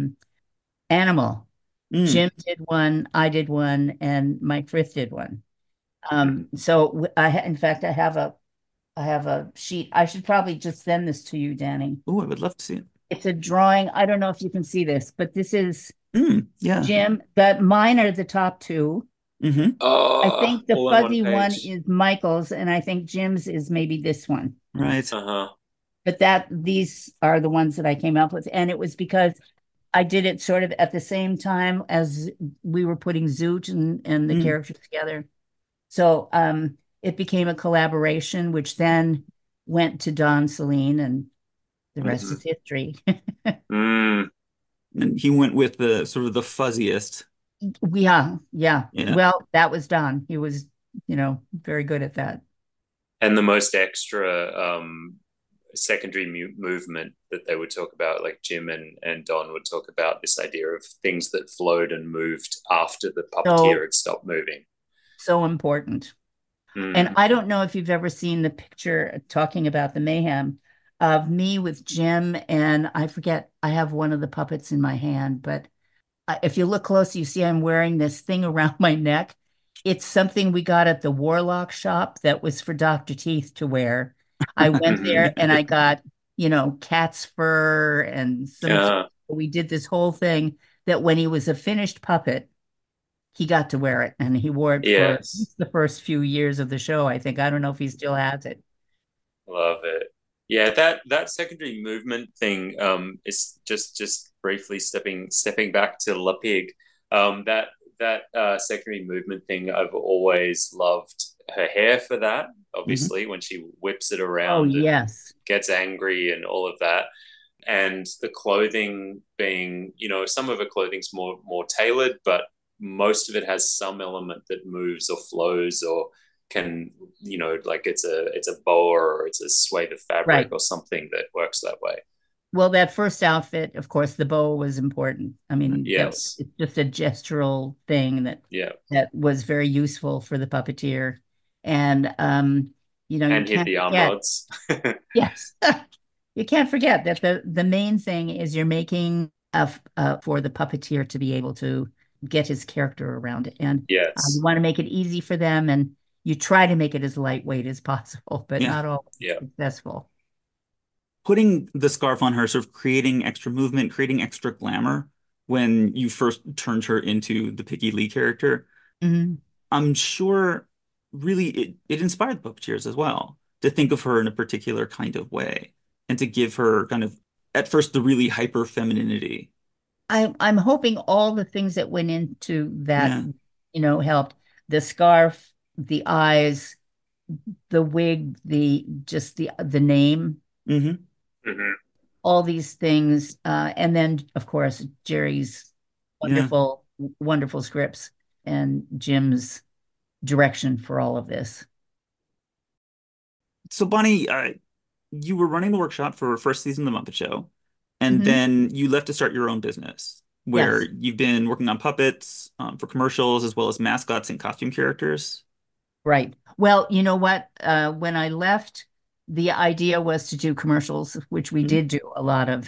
Animal. Mm. Jim did one, I did one, and Mike Frith did one. Mhm. So in fact, I have a sheet. I should probably just send this to you, Danny. Oh, I would love to see it. It's a drawing. I don't know if you can see this, but this is Yeah. Jim. But mine are the top two. Hmm. I Oh, think the all on one fuzzy one page. is Michael's, and I think Jim's is maybe this one. Right. Uh-huh. But these are the ones that I came up with, and it was because I did it sort of at the same time as we were putting Zoot and the Mm. characters together. So it became a collaboration, which then went to Don Celine, and the rest Hmm. is history. Mm. And he went with the sort of the fuzziest. Yeah, yeah. Yeah. Well, that was Don. He was, very good at that. And the most extra secondary movement that they would talk about, like Jim and Don would talk about this idea of things that flowed and moved after the puppeteer So, had stopped moving. so important. And Mm. I don't know if you've ever seen the picture talking about the mayhem of me with Jim, and I forget, I have one of the puppets in my hand, but if you look close, you see I'm wearing this thing around my neck. It's something we got at the Warlock shop that was for Dr. Teeth to wear. I went Mhm. there and I got, cat's fur and some, Yeah. we did this whole thing that when he was a finished puppet, he got to wear it and he wore it for at Yes. least the first few years of the show, I think. I don't know if he still has it. Love it. Yeah, that secondary movement thing is just briefly stepping back to La Pig. That secondary movement thing, I've always loved her hair for that, Hmm. obviously, when she whips it Oh, around and yes. gets angry and all of that. And the clothing being, some of her clothing's more tailored, but most of it has some element that moves or flows or can, like it's a boa or it's a swathe of fabric Right. or something that works that way. Well, that first outfit, of course, the bow was important. I mean, Yes. it's just a gestural thing that Yeah. that was very useful for the puppeteer. And you And hit can't the arm forget, rods. yes, you can't forget that the main thing is you're making for the puppeteer to be able to get his character around it, and you Yes. want to make it easy for them, and you try to make it as lightweight as possible, but Yeah. not always Yeah. successful. Putting the scarf on her, sort of creating extra movement, creating extra glamour when you first turned her into the Piggy Lee character. Mhm. I'm sure really it inspired the puppeteers as well to think of her in a particular kind of way and to give her kind of at first the really hyper femininity. I'm hoping all the things that went into that Yeah. helped. The scarf, the eyes, the wig, the name, Hmm. Hmm. all these things, and then of course Jerry's Yeah. wonderful, wonderful scripts and Jim's direction for all of this. So Bonnie, you were running the workshop for first season of The Muppet Show, and Mhm. then you left to start your own business where Yes, you've been working on puppets for commercials as well as mascots and costume characters. right. Well, you know what? When I left, the idea was to do commercials, which we Mm, did do a lot of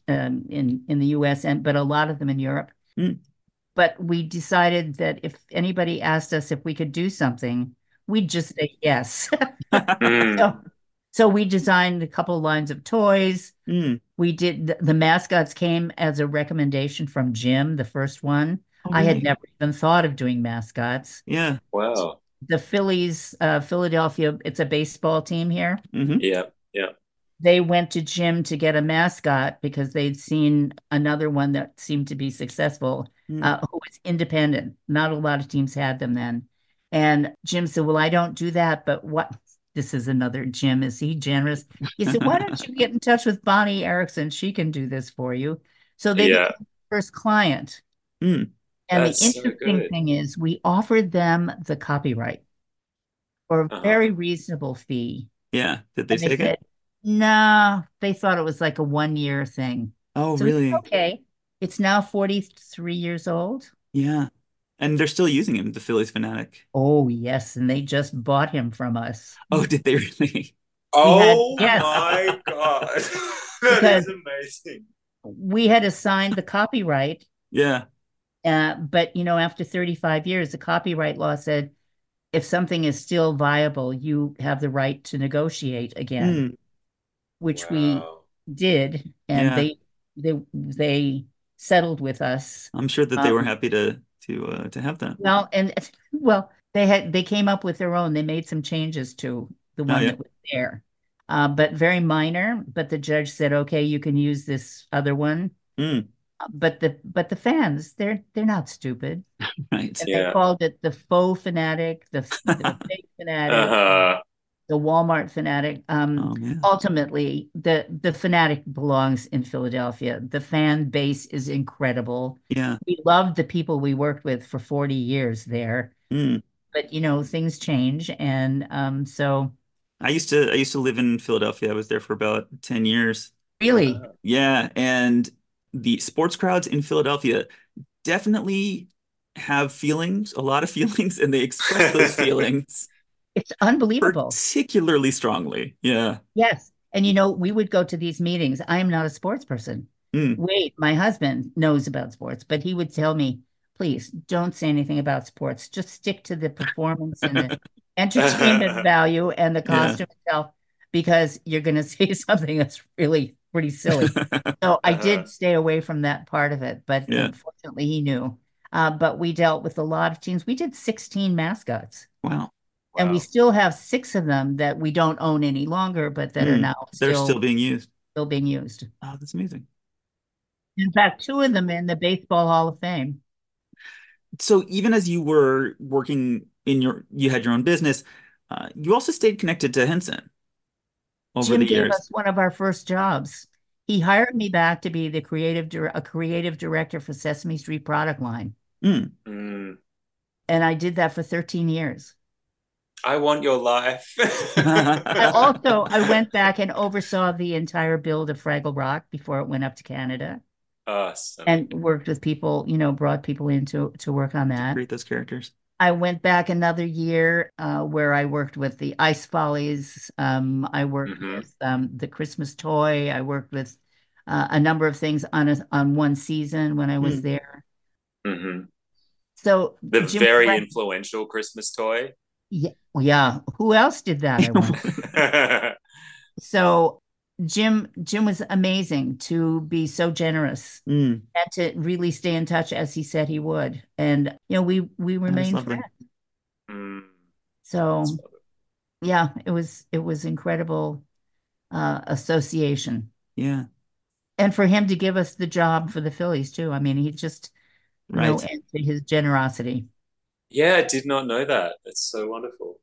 in the US, and but a lot of them in Europe. mm. But we decided that if anybody asked us if we could do something, we'd just say yes. Mm. So, so we designed a couple lines of toys. Mm. We did the mascots came as a recommendation from Jim, the first one. Oh, I had really? never even thought of doing mascots. Yeah. Wow. The Phillies, Philadelphia, it's a baseball team here. Hmm. Yeah. Yeah. They went to Jim to get a mascot because they'd seen another one that seemed to be successful, Mm. who was independent. Not a lot of teams had them then. And Jim said, "Well, I don't do that, but what?" This is another Jim. Is he generous? He said, "Why don't you get in touch with Bonnie Erickson? She can do this for you." So they Yeah. became the first client. Mm. And the That's so interesting good. thing is, we offered them the copyright for a Uh-huh. very reasonable fee. Yeah. Did they And they take it? said, no, they thought it was like a 1 year thing. Oh, So we said, really? okay. It's now 43 years old. Yeah. And they're still using him, the Phillies fanatic. Oh, yes. And they just bought him from us. Oh, did they really? Oh Yes, my God. That because is amazing. we had assigned the copyright. Yeah. But, after 35 years, the copyright law said if something is still viable, you have the right to negotiate again, Mm. which we Wow. did. And Yeah. they settled with us. I'm sure that they were Um, happy to have that. well, they came up with their own. They made some changes to the Oh, one yeah. that was there, but very minor. But the judge said, "Okay, you can use this other one." Mm. But the fans, they're not stupid, Right. and they Yeah. called it the faux fanatic, the fake fanatic, Uh-huh. the Walmart fanatic. Oh, man. Ultimately, the fanatic belongs in Philadelphia. The fan base is incredible. Yeah. We loved the people we worked with for 40 years there, Mm. but things change, and so I used to live in Philadelphia. I was there for about 10 years. really, Yeah, and the sports crowds in Philadelphia definitely have feelings, a lot of feelings, and they express those feelings it's unbelievable. particularly strongly. Yeah. Yes. And we would go to these meetings. I am not a sports person. Mm. Wait, my husband knows about sports, but he would tell me, please don't say anything about sports. Just stick to the performance and the entertainment value and the Yeah. costume itself, because you're going to say something that's really pretty silly. So I Uh-huh. did stay away from that part of it, but Yeah. unfortunately he knew. But we dealt with a lot of teams. We did 16 mascots. Wow. And we Wow. still have six of them that we don't own any longer, but that are Mm. now They're still still being used. still being used. Oh, that's amazing. In fact, two of them in the Baseball Hall of Fame. So even as you were working you had your own business, you also stayed connected to Henson over Jim the gave years. us one of our first jobs. He hired me back to be a creative director for Sesame Street product line, Mm. Mm. and I did that for 13 years. I want your life. I went back and oversaw the entire build of Fraggle Rock before it went up to Canada, Awesome. and worked with people, brought people in to work on To that. create those characters. I went back another year where I worked with the Ice Follies. I worked Hmm. with the Christmas Toy. I worked with a number of things on one season when I was Mm. there. Hmm. So The Jim, very influential Christmas toy. yeah, yeah. Who else did that? I wonder. So Jim was amazing to be so generous Mm. and to really stay in touch as he said he would. And we That is remained lovely. friends. Mm, So that's yeah, it was incredible association. Yeah. And for him to give us the job for the Phillies too. I mean, he just, Right. and his generosity. Yeah, I did not know that. That's so wonderful.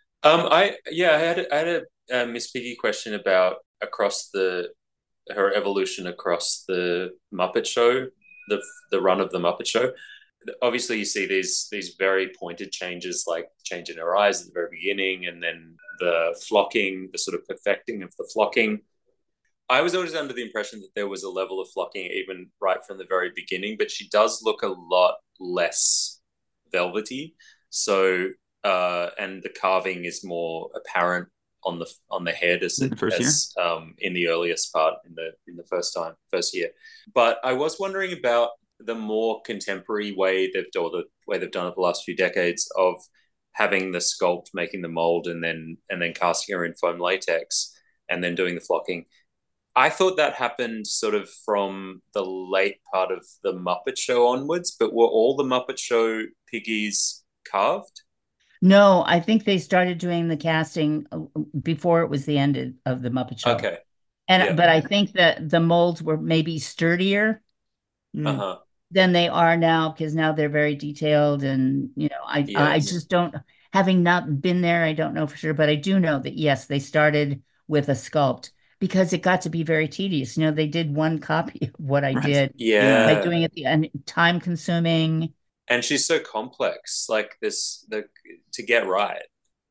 I had a Miss Piggy question about across the her evolution across the Muppet Show, the the run of the Muppet Show. Obviously, you see these very pointed changes, like change in her eyes at the very beginning, and then the flocking, the sort of perfecting of the flocking. I was always under the impression that there was a level of flocking even right from the very beginning, but she does look a lot less velvety. So, and the carving is more apparent on the head as In it the first year. as in the earliest part in the first year. But I was wondering about the more contemporary way the way they've done it the last few decades of having the sculpt, making the mold, and then casting her in foam latex, and then doing the flocking. I thought that happened sort of from the late part of the Muppet Show onwards, but were all the Muppet Show piggies carved? No, I think they started doing the casting before it was the end of the Muppet Show. Okay. And Yeah. but I think that the molds were maybe sturdier Mm, Uh-huh. than they are now because now they're very detailed and I Yes. just don't, having not been there, I don't know for sure, but I do know that yes, they started with a sculpt because it got to be very tedious. They did one copy of what I right. did Yeah. by Yeah. doing it and time consuming. And she's so complex, like this the to get right.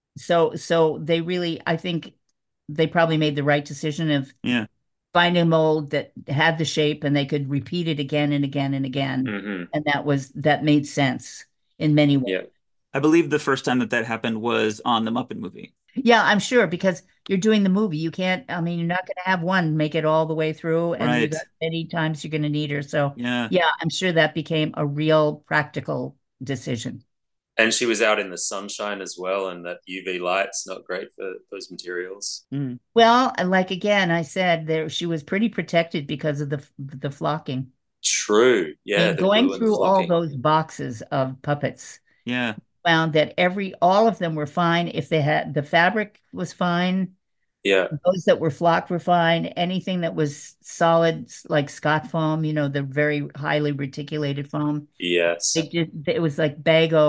So they really, I think they probably made the right decision of Yeah. finding a mold that had the shape and they could repeat it again and again and again. Mm-hmm. And that made sense in many ways. Yeah. I believe the first time that that happened was on the Muppet movie. Yeah, I'm sure because you're doing the movie. You can't, I mean, you're not going to have one make it all the way through, and you Right. got many times you're going to need her. So, Yeah. yeah, I'm sure that became a real practical decision. And she was out in the sunshine as well, and that UV light's not great for those materials. Mm. Well, and like again, I said there she was pretty protected because of the flocking. True. I Yeah, mean, the going glue and the through all flocking. those boxes of puppets, Yeah. found that all of them were fine if they had the fabric was fine. Yeah. Those that were flocked were fine. Anything that was solid, like Scott foam, the very highly reticulated foam, Yes. it was like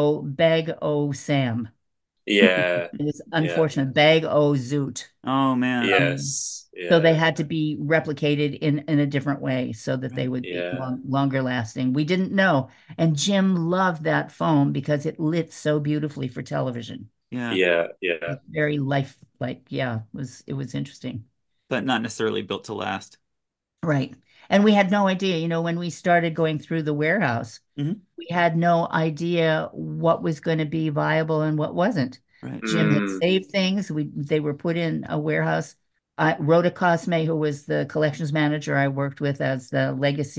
bag o Sam. Yeah. It was Yeah. unfortunate. Bag o Zoot. Oh man. Yes. So they Yeah. had to be replicated in a different way so that they Right. would be Yeah. longer lasting. We didn't know. And Jim loved that foam because it lit so beautifully for television. Yeah. Yeah. Yeah. It's very lifelike. Yeah, it was interesting. But not necessarily built to last. Right. And we had no idea, when we started going through the warehouse, Hmm. we had no idea what was going to be viable and what wasn't. Right. Jim had Mm, saved things. They were put in a warehouse. Rhoda Cosme, who was the collections manager I worked with as the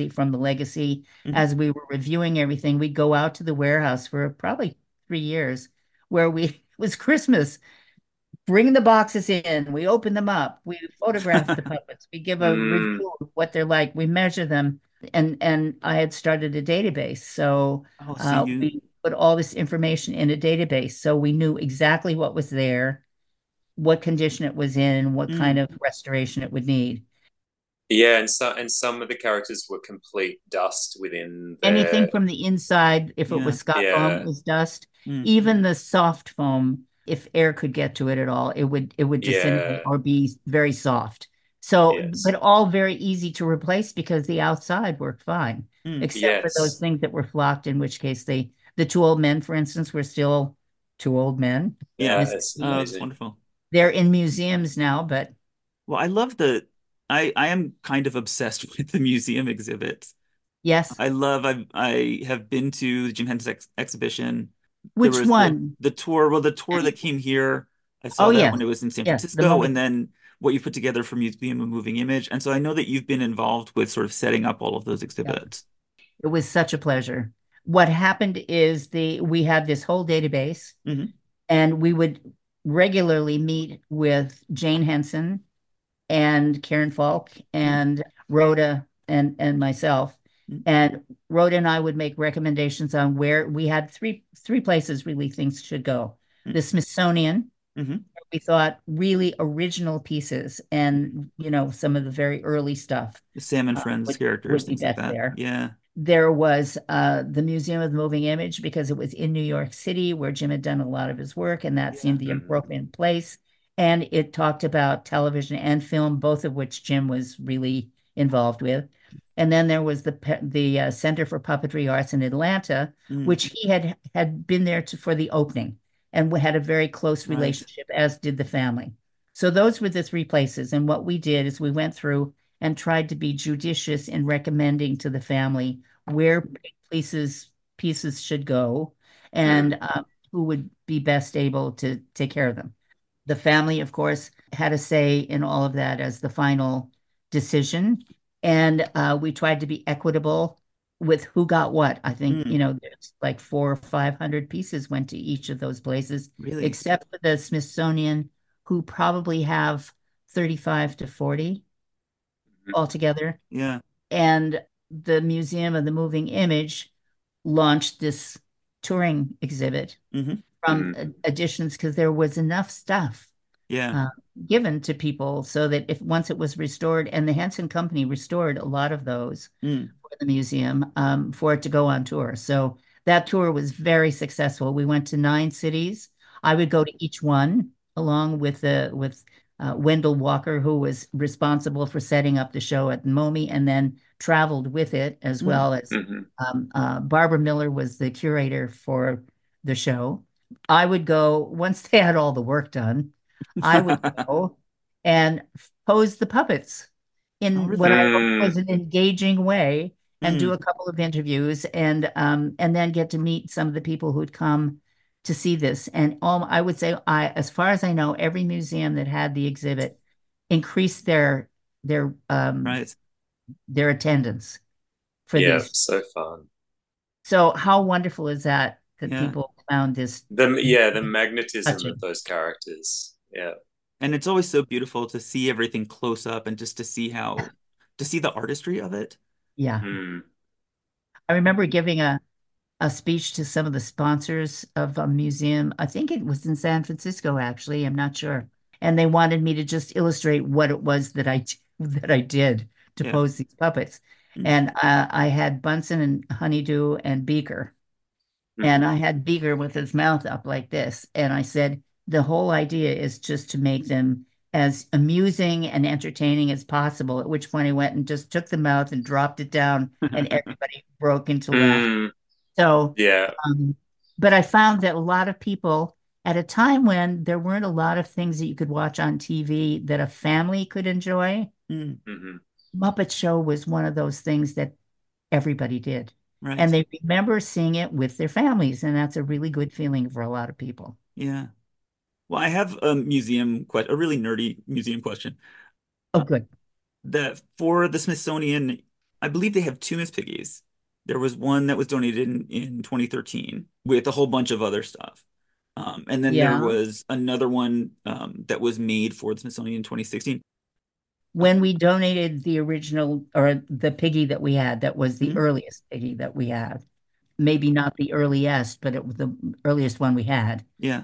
legacy, Hmm. as we were reviewing everything, we'd go out to the warehouse for probably 3 years where it was Christmas, bring the boxes in, we open them up, we photograph the puppets, we give a mm, review of what they're like, we measure them, and I had started a database, so Oh, so you. we put all this information in a database, so we knew exactly what was there, what condition it was in, what kind Mm. of restoration it would need. yeah, and some of the characters were complete dust within Anything their from the inside, if it Yeah. was Scott foam, it yeah, was dust. Mm. Even the soft foam, if air could get to it at all, it would disintegrate yeah, or be very soft. So, but yes, all very easy to replace because the outside worked fine, Mm. except for those yes, things that were flocked, in which case the two old men, for instance, were still two old men. Yeah. it's Essentially. Oh, that's amazing. wonderful. They're in museums now, but Well, I love the. I am kind of obsessed with the museum exhibits. yes. I have been to the Jim Henson exhibition. There Which was one? the tour. Well, the tour that came here. I Oh, saw that when yes. it was in San Yes. The Francisco, and moment. then what you put together for Museum of Moving Image. And so I know that you've been involved with sort of setting up all of those Yeah. exhibits. It was such a pleasure. What happened is we had this whole database, Hmm. and we would regularly meet with Jane Henson and Karen Falk Hmm. and Rhoda and myself. And Rhoda and I would make recommendations on where we had three places really things should go. The Smithsonian, Hmm. we thought really original pieces and some of the very early stuff The Sam and Friends would characters, would be things like best that. there. Yeah. There was the Museum of the Moving Image because it was in New York City where Jim had done a lot of his work, and that Yeah. seemed the appropriate place. And it talked about television and film, both of which Jim was really involved with. And then there was the Center for Puppetry Arts in Atlanta, Mm, which he had been there for the opening, and we had a very close right. relationship, as did the family. So those were the three places. And what we did is we went through and tried to be judicious in recommending to the family where pieces should go and who would be best able to take care of them. The family, of course, had a say in all of that as the final decision. And we tried to be equitable with who got what. I think, Mm, there's like 400 or 500 pieces went to each of those places, really? except for the Smithsonian, who probably have 35 to 40 altogether. Yeah. And the Museum of the Moving Image launched this touring exhibit Hmm. from additions because there was enough stuff Yeah. uh, given to people so that if once it was restored, and the Henson Company restored a lot of those Mm, for the museum for it to go on tour. So that tour was very successful. We went to 9 cities. I would go to each one along with Wendell Walker, who was responsible for setting up the show at MoMI and then traveled with it, as mm. well as Barbara Miller was the curator for the show. I would go once they had all the work done. I would go and pose the puppets Oh, in what really? I hope was an engaging way and do Mm, a couple of interviews and then get to meet some of the people who'd come to see this. And I would say as far as I know, every museum that had the exhibit increased their um right. their attendance for Yeah, these. so fun. So how wonderful is that Yeah. people found this The magnetism of touching? those characters. Yeah. And it's always so beautiful to see everything close up and just to see the artistry of it. Yeah. Mm. I remember giving a speech to some of the sponsors of a museum. I think it was in San Francisco, actually. I'm not sure. And they wanted me to just illustrate what it was that I did to Yeah. pose these puppets. Mm. And I had Bunsen and Honeydew and Beaker. And I had Beaker with his mouth up like this. And I said, the whole idea is just to make them as amusing and entertaining as possible. At which point I went and just took the mouth and dropped it down, and everybody broke into laughter. Mm. So, Yeah. um, but I found that a lot of people at a time when there weren't a lot of things that you could watch on TV that a family could enjoy, Mm, Hmm. Muppet Show was one of those things that everybody did. And right. they remember seeing it with their families, and that's a really good feeling for a lot of people. Yeah. Well, I have a really nerdy museum question. Oh, good. That for the Smithsonian, I believe they have two Miss Piggies. There was one that was donated in 2013 with a whole bunch of other stuff. And then there Yeah. was another one that was made for the Smithsonian in 2016. When we donated the original or the piggy that we had, that was the Mhm. earliest piggy that we had. Maybe not the earliest, but it was the earliest one we had. Yeah.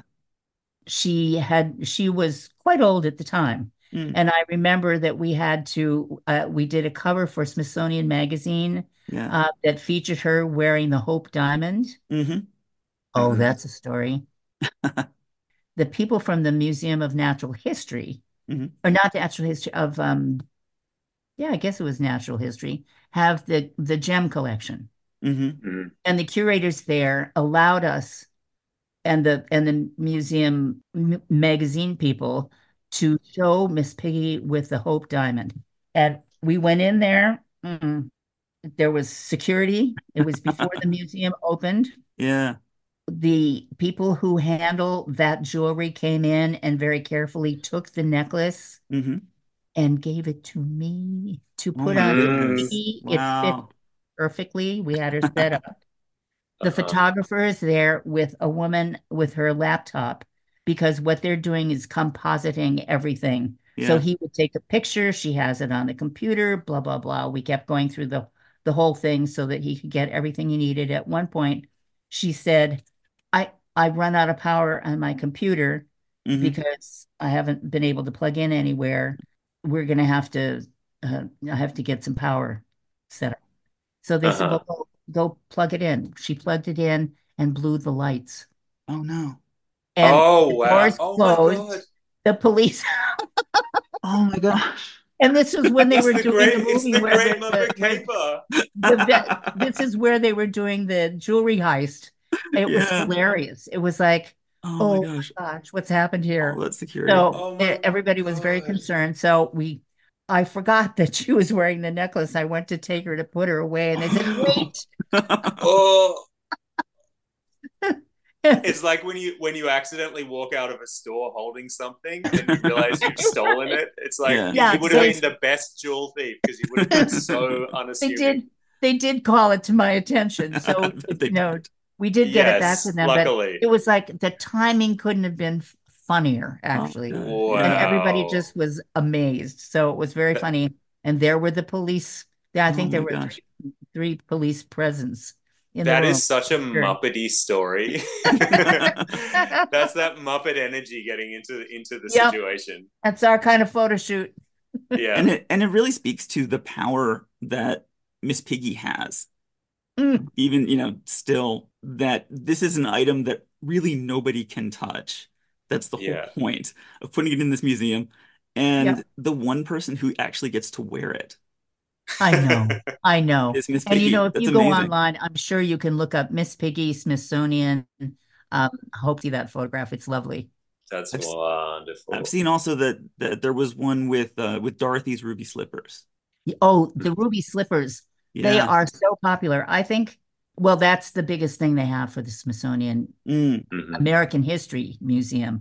She was quite old at the time. Mm, And I remember that we did a cover for Smithsonian Magazine yeah. that featured her wearing the Hope Diamond. Hmm. Oh, that's a story. The people from the Museum of Natural History, Hmm. or not natural history of, yeah, I guess it was natural history, have the gem collection. Hmm. Hmm. And the curators there allowed us and the museum magazine people to show Miss Piggy with the Hope Diamond. And we went in there. There was security. It was before the museum opened. Yeah. The people who handle that jewelry came in and very carefully took the necklace Hmm. and gave it to me to Oh put my on Mm. goodness. Piggy. It fit Wow. perfectly. We had her set up. The Uh-huh. photographer is there with a woman with her laptop because what they're doing is compositing everything. So Yeah. he would take a picture, she has it on the computer, blah, blah, blah. We kept going through the whole thing so that he could get everything he needed. At one point, she said, I run out of power on my computer Hmm. because I haven't been able to plug in anywhere. We're gonna have to I have to get some power set up. So they said, Uh-huh. well, go plug it in. She plugged it in and blew the lights. Oh no. And Oh the wow. doors Oh my God. closed. The police, Oh my gosh. and this was when they It's were the doing the great it's movie the where great Muppet where Caper. this is where they were doing the jewelry heist. It was Yeah. hilarious. It was like, Oh my oh gosh. my gosh, what's happened All here? that security. So Oh my everybody was very God. concerned. So I forgot that she was wearing the necklace. I went to take her to put her away, and they said, wait. Oh, it's like when you accidentally walk out of a store holding something and you realize you've stolen it. It's like Yeah. Yeah, you would have so been the best jewel thief because you would have been so they unassuming. did call it to my attention. So, They did. we did get it back to Yes, them, but luckily. it was like the timing couldn't have been funnier, Oh actually. gosh. And Yeah. everybody Wow. just was amazed. So it was very That- funny. And there were the police. Yeah, I Oh think there my were gosh. three police presence in the That room. is such a Sure. Muppety story. That's that Muppet energy getting into the Yep, situation. that's our kind of photo shoot. Yeah. And it really speaks to the power that Miss Piggy has. Mm, Even, still that this is an item that really nobody can touch. That's the whole Yeah. point of putting it in this museum. And yep, the one person who actually gets to wear it I know. I know. is Miss And Piggy. if That's you go amazing. online, I'm sure you can look up Miss Piggy Smithsonian. I hope you see that photograph. It's lovely. That's I've I've wonderful. seen also that there was one with Dorothy's ruby slippers. Oh, the ruby slippers. They Yeah. are so popular. I think, well, that's the biggest thing they have for the Smithsonian Mm, Hmm. American History Museum.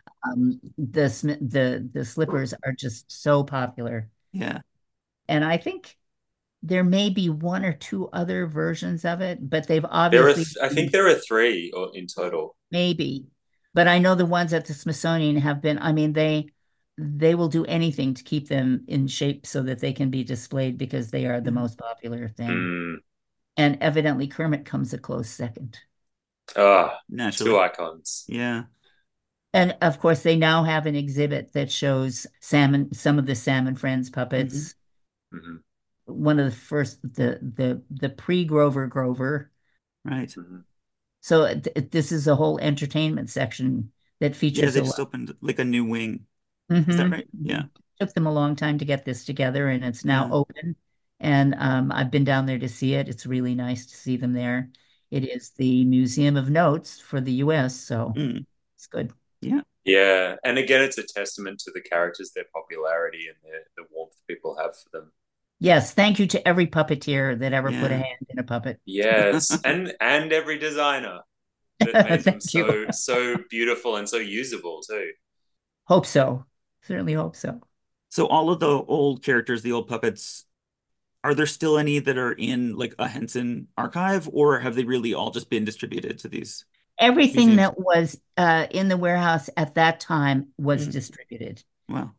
The slippers are just so popular. yeah. And I think there may be one or two other versions of it, but they've obviously I think there are three in total. maybe. But I know the ones at the Smithsonian have been, I mean, they will do anything to keep them in shape so that they can be displayed because they are the Yeah. most popular thing. Mm. And evidently Kermit comes a close second. Ah, two Naturally. icons. Yeah. And of course, they now have an exhibit that shows some of the Salmon Friends Hmm. puppets. Hmm. One of the first, the pre-Grover Grover. Right. Hmm. So this is a whole entertainment section that Yeah, features they a just lot. opened like a new wing. Is that Mhm, right? Yeah. mhm. Took them a long time to get this together, and it's now Yeah. open. And I've been down there to see it. It's really nice to see them there. It is the Museum of Notes for the U.S., so Mm, it's good. yeah. Yeah, and again, it's a testament to the characters, their popularity, and the warmth people have for them. Yes, thank you to every puppeteer that ever put a Yeah. hand in a puppet. Yes, and every designer that made them Thank you. so beautiful and so usable too. Hope so. Certainly hope so. So all of the old characters, the old puppets, are there still any that are in like a Henson archive, or have they really all just been distributed to these Everything museums? that was in the warehouse at that time was Mm, distributed. wow.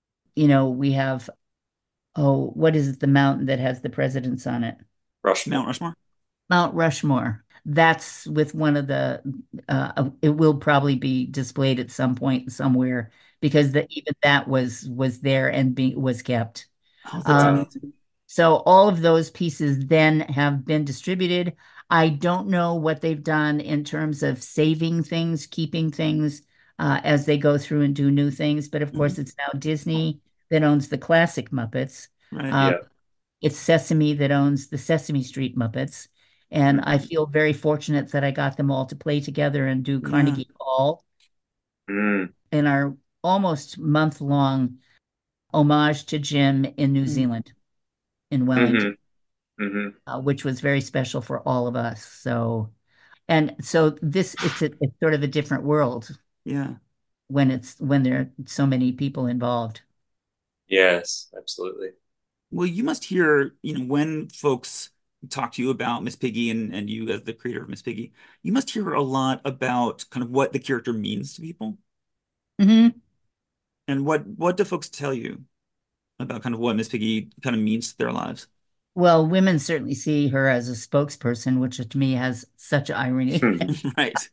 We have, oh, what is it, the mountain that has the presidents on it? Rushmore. Mount Rushmore? Mount Rushmore. That's with one of it will probably be displayed at some point somewhere because even that was there and was kept. Oh, that's Um, Wow. amazing. so all of those pieces then have been distributed. I don't know what they've done in terms of saving things, keeping things as they go through and do new things. But of Mhm. course, it's now Disney that owns the classic Muppets. Right. Um, Yeah. it's Sesame that owns the Sesame Street Muppets. And I Mhm. feel very fortunate that I got them all to play together and do Yeah. Carnegie Hall Mm. in our almost month-long homage to Jim in New Mm. Zealand, in Wellington, Hmm. Hmm. which was very special for all of us. And so it's sort of a different world Yeah. when there are so many people involved. Yes, absolutely. Well, you must hear, when folks talk to you about Miss Piggy and you as the creator of Miss Piggy, you must hear a lot about kind of what the character means to people. Hmm. And what do folks tell you about kind of what Miss Piggy kind of means to their lives? Well, women certainly see her as a spokesperson, which to me has such irony. Hmm. Right.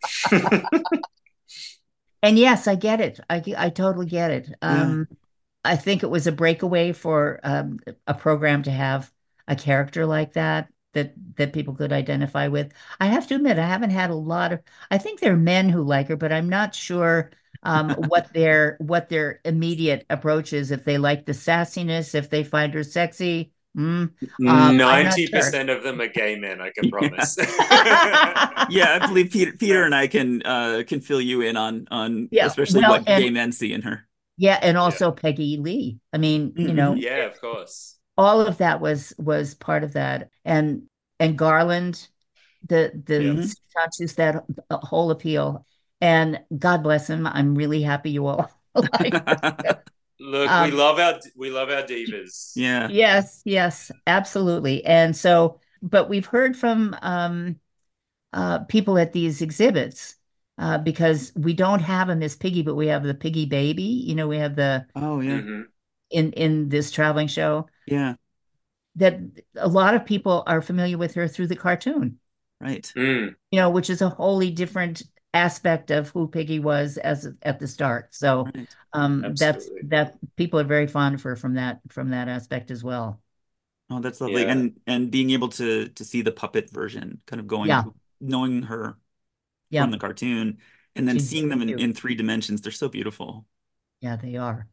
And yes, I get it. I totally get it. Yeah. I think it was a breakaway for a program to have a character like that. that people could identify with. I have to admit, I haven't had a lot of. I think there are men who like her, but I'm not sure what their immediate approach is. If they like the sassiness, if they find her sexy. I'm not sure. 90% of them are gay men, I can Yeah. promise. Yeah, I believe Peter and I can fill you in on Yeah, especially well, what gay men see in her. yeah, and Yeah. also Peggy Lee. I mean, Mhm. Yeah, of course. all of that was part of that, and Garland, the Yeah. Mhm. just that whole appeal. And God bless him. I'm really happy you all like. Look, Um, we love our divas. Yeah. yes, yes, absolutely. And so, but we've heard from people at these exhibits because we don't have a Miss Piggy, but we have the Piggy Baby. We have the Oh, yeah. Hmm. in this traveling show Yeah. that a lot of people are familiar with her through the cartoon. Right. Mm, Which is a wholly different aspect of who Piggy was as at the start. So Right. absolutely. that people are very fond of her from that aspect as well. Oh, that's lovely. Yeah. And being able to see the puppet version, kind of Yeah, knowing her from yeah, the cartoon, and then she's seeing them very cute. in three dimensions. They're so beautiful. Yeah, they are.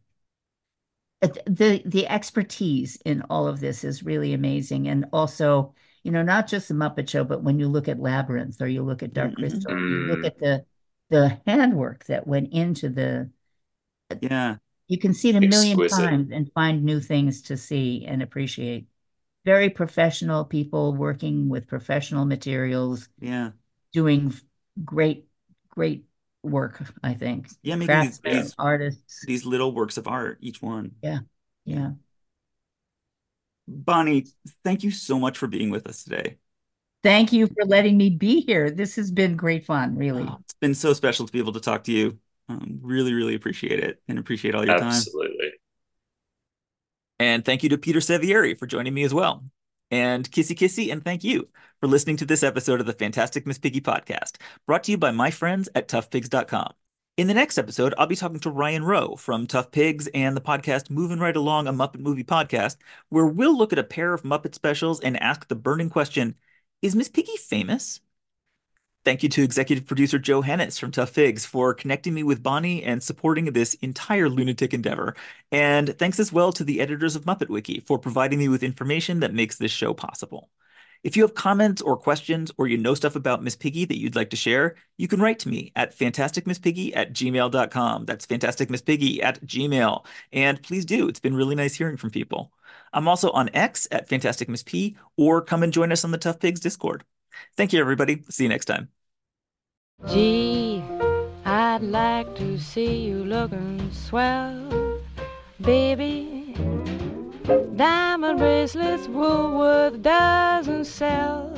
The expertise in all of this is really amazing, and also, not just the Muppet Show, but when you look at Labyrinth or you look at Dark Mhm. Crystal, you look Mm, at the handwork that went into Yeah. you can see it a million exquisite. times and find new things to see and appreciate. Very professional people working with professional materials, Yeah. doing great, great work, I think. Yeah, making Yeah. Craftsmen, artists. these little works of art, each one. Yeah, Yeah. yeah. Bonnie, thank you so much for being with us today. Thank you for letting me be here. This has been great fun, really. Oh, it's been so special to be able to talk to you. Really, really appreciate it and appreciate all your time. Absolutely. And thank you to Peter Sevieri for joining me as well. And kissy kissy, and thank you for listening to this episode of the Fantastic Miss Piggy podcast, brought to you by my friends at toughpigs.com. In the next episode, I'll be talking to Ryan Rowe from Tough Pigs and the podcast Moving Right Along, a Muppet Movie Podcast, where we'll look at a pair of Muppet specials and ask the burning question, is Miss Piggy famous? Thank you to executive producer Joe Hennis from Tough Pigs for connecting me with Bonnie and supporting this entire lunatic endeavor. And thanks as well to the editors of Muppet Wiki for providing me with information that makes this show possible. If you have comments or questions, or you know stuff about Miss Piggy that you'd like to share, you can write to me at fantasticmisspiggy@gmail.com. That's fantasticmisspiggy@gmail. And please do. It's been really nice hearing from people. I'm also on X at fantasticmisspiggy, or come and join us on the Tough Pigs Discord. Thank you, everybody. See you next time. Gee, I'd like to see you looking swell, baby. Diamond bracelets Woolworth doesn't sell,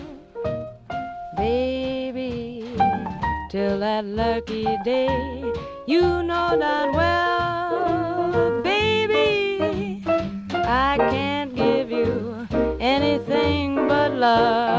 baby. Till that lucky day, you know darn well, baby. I can't give you anything but love.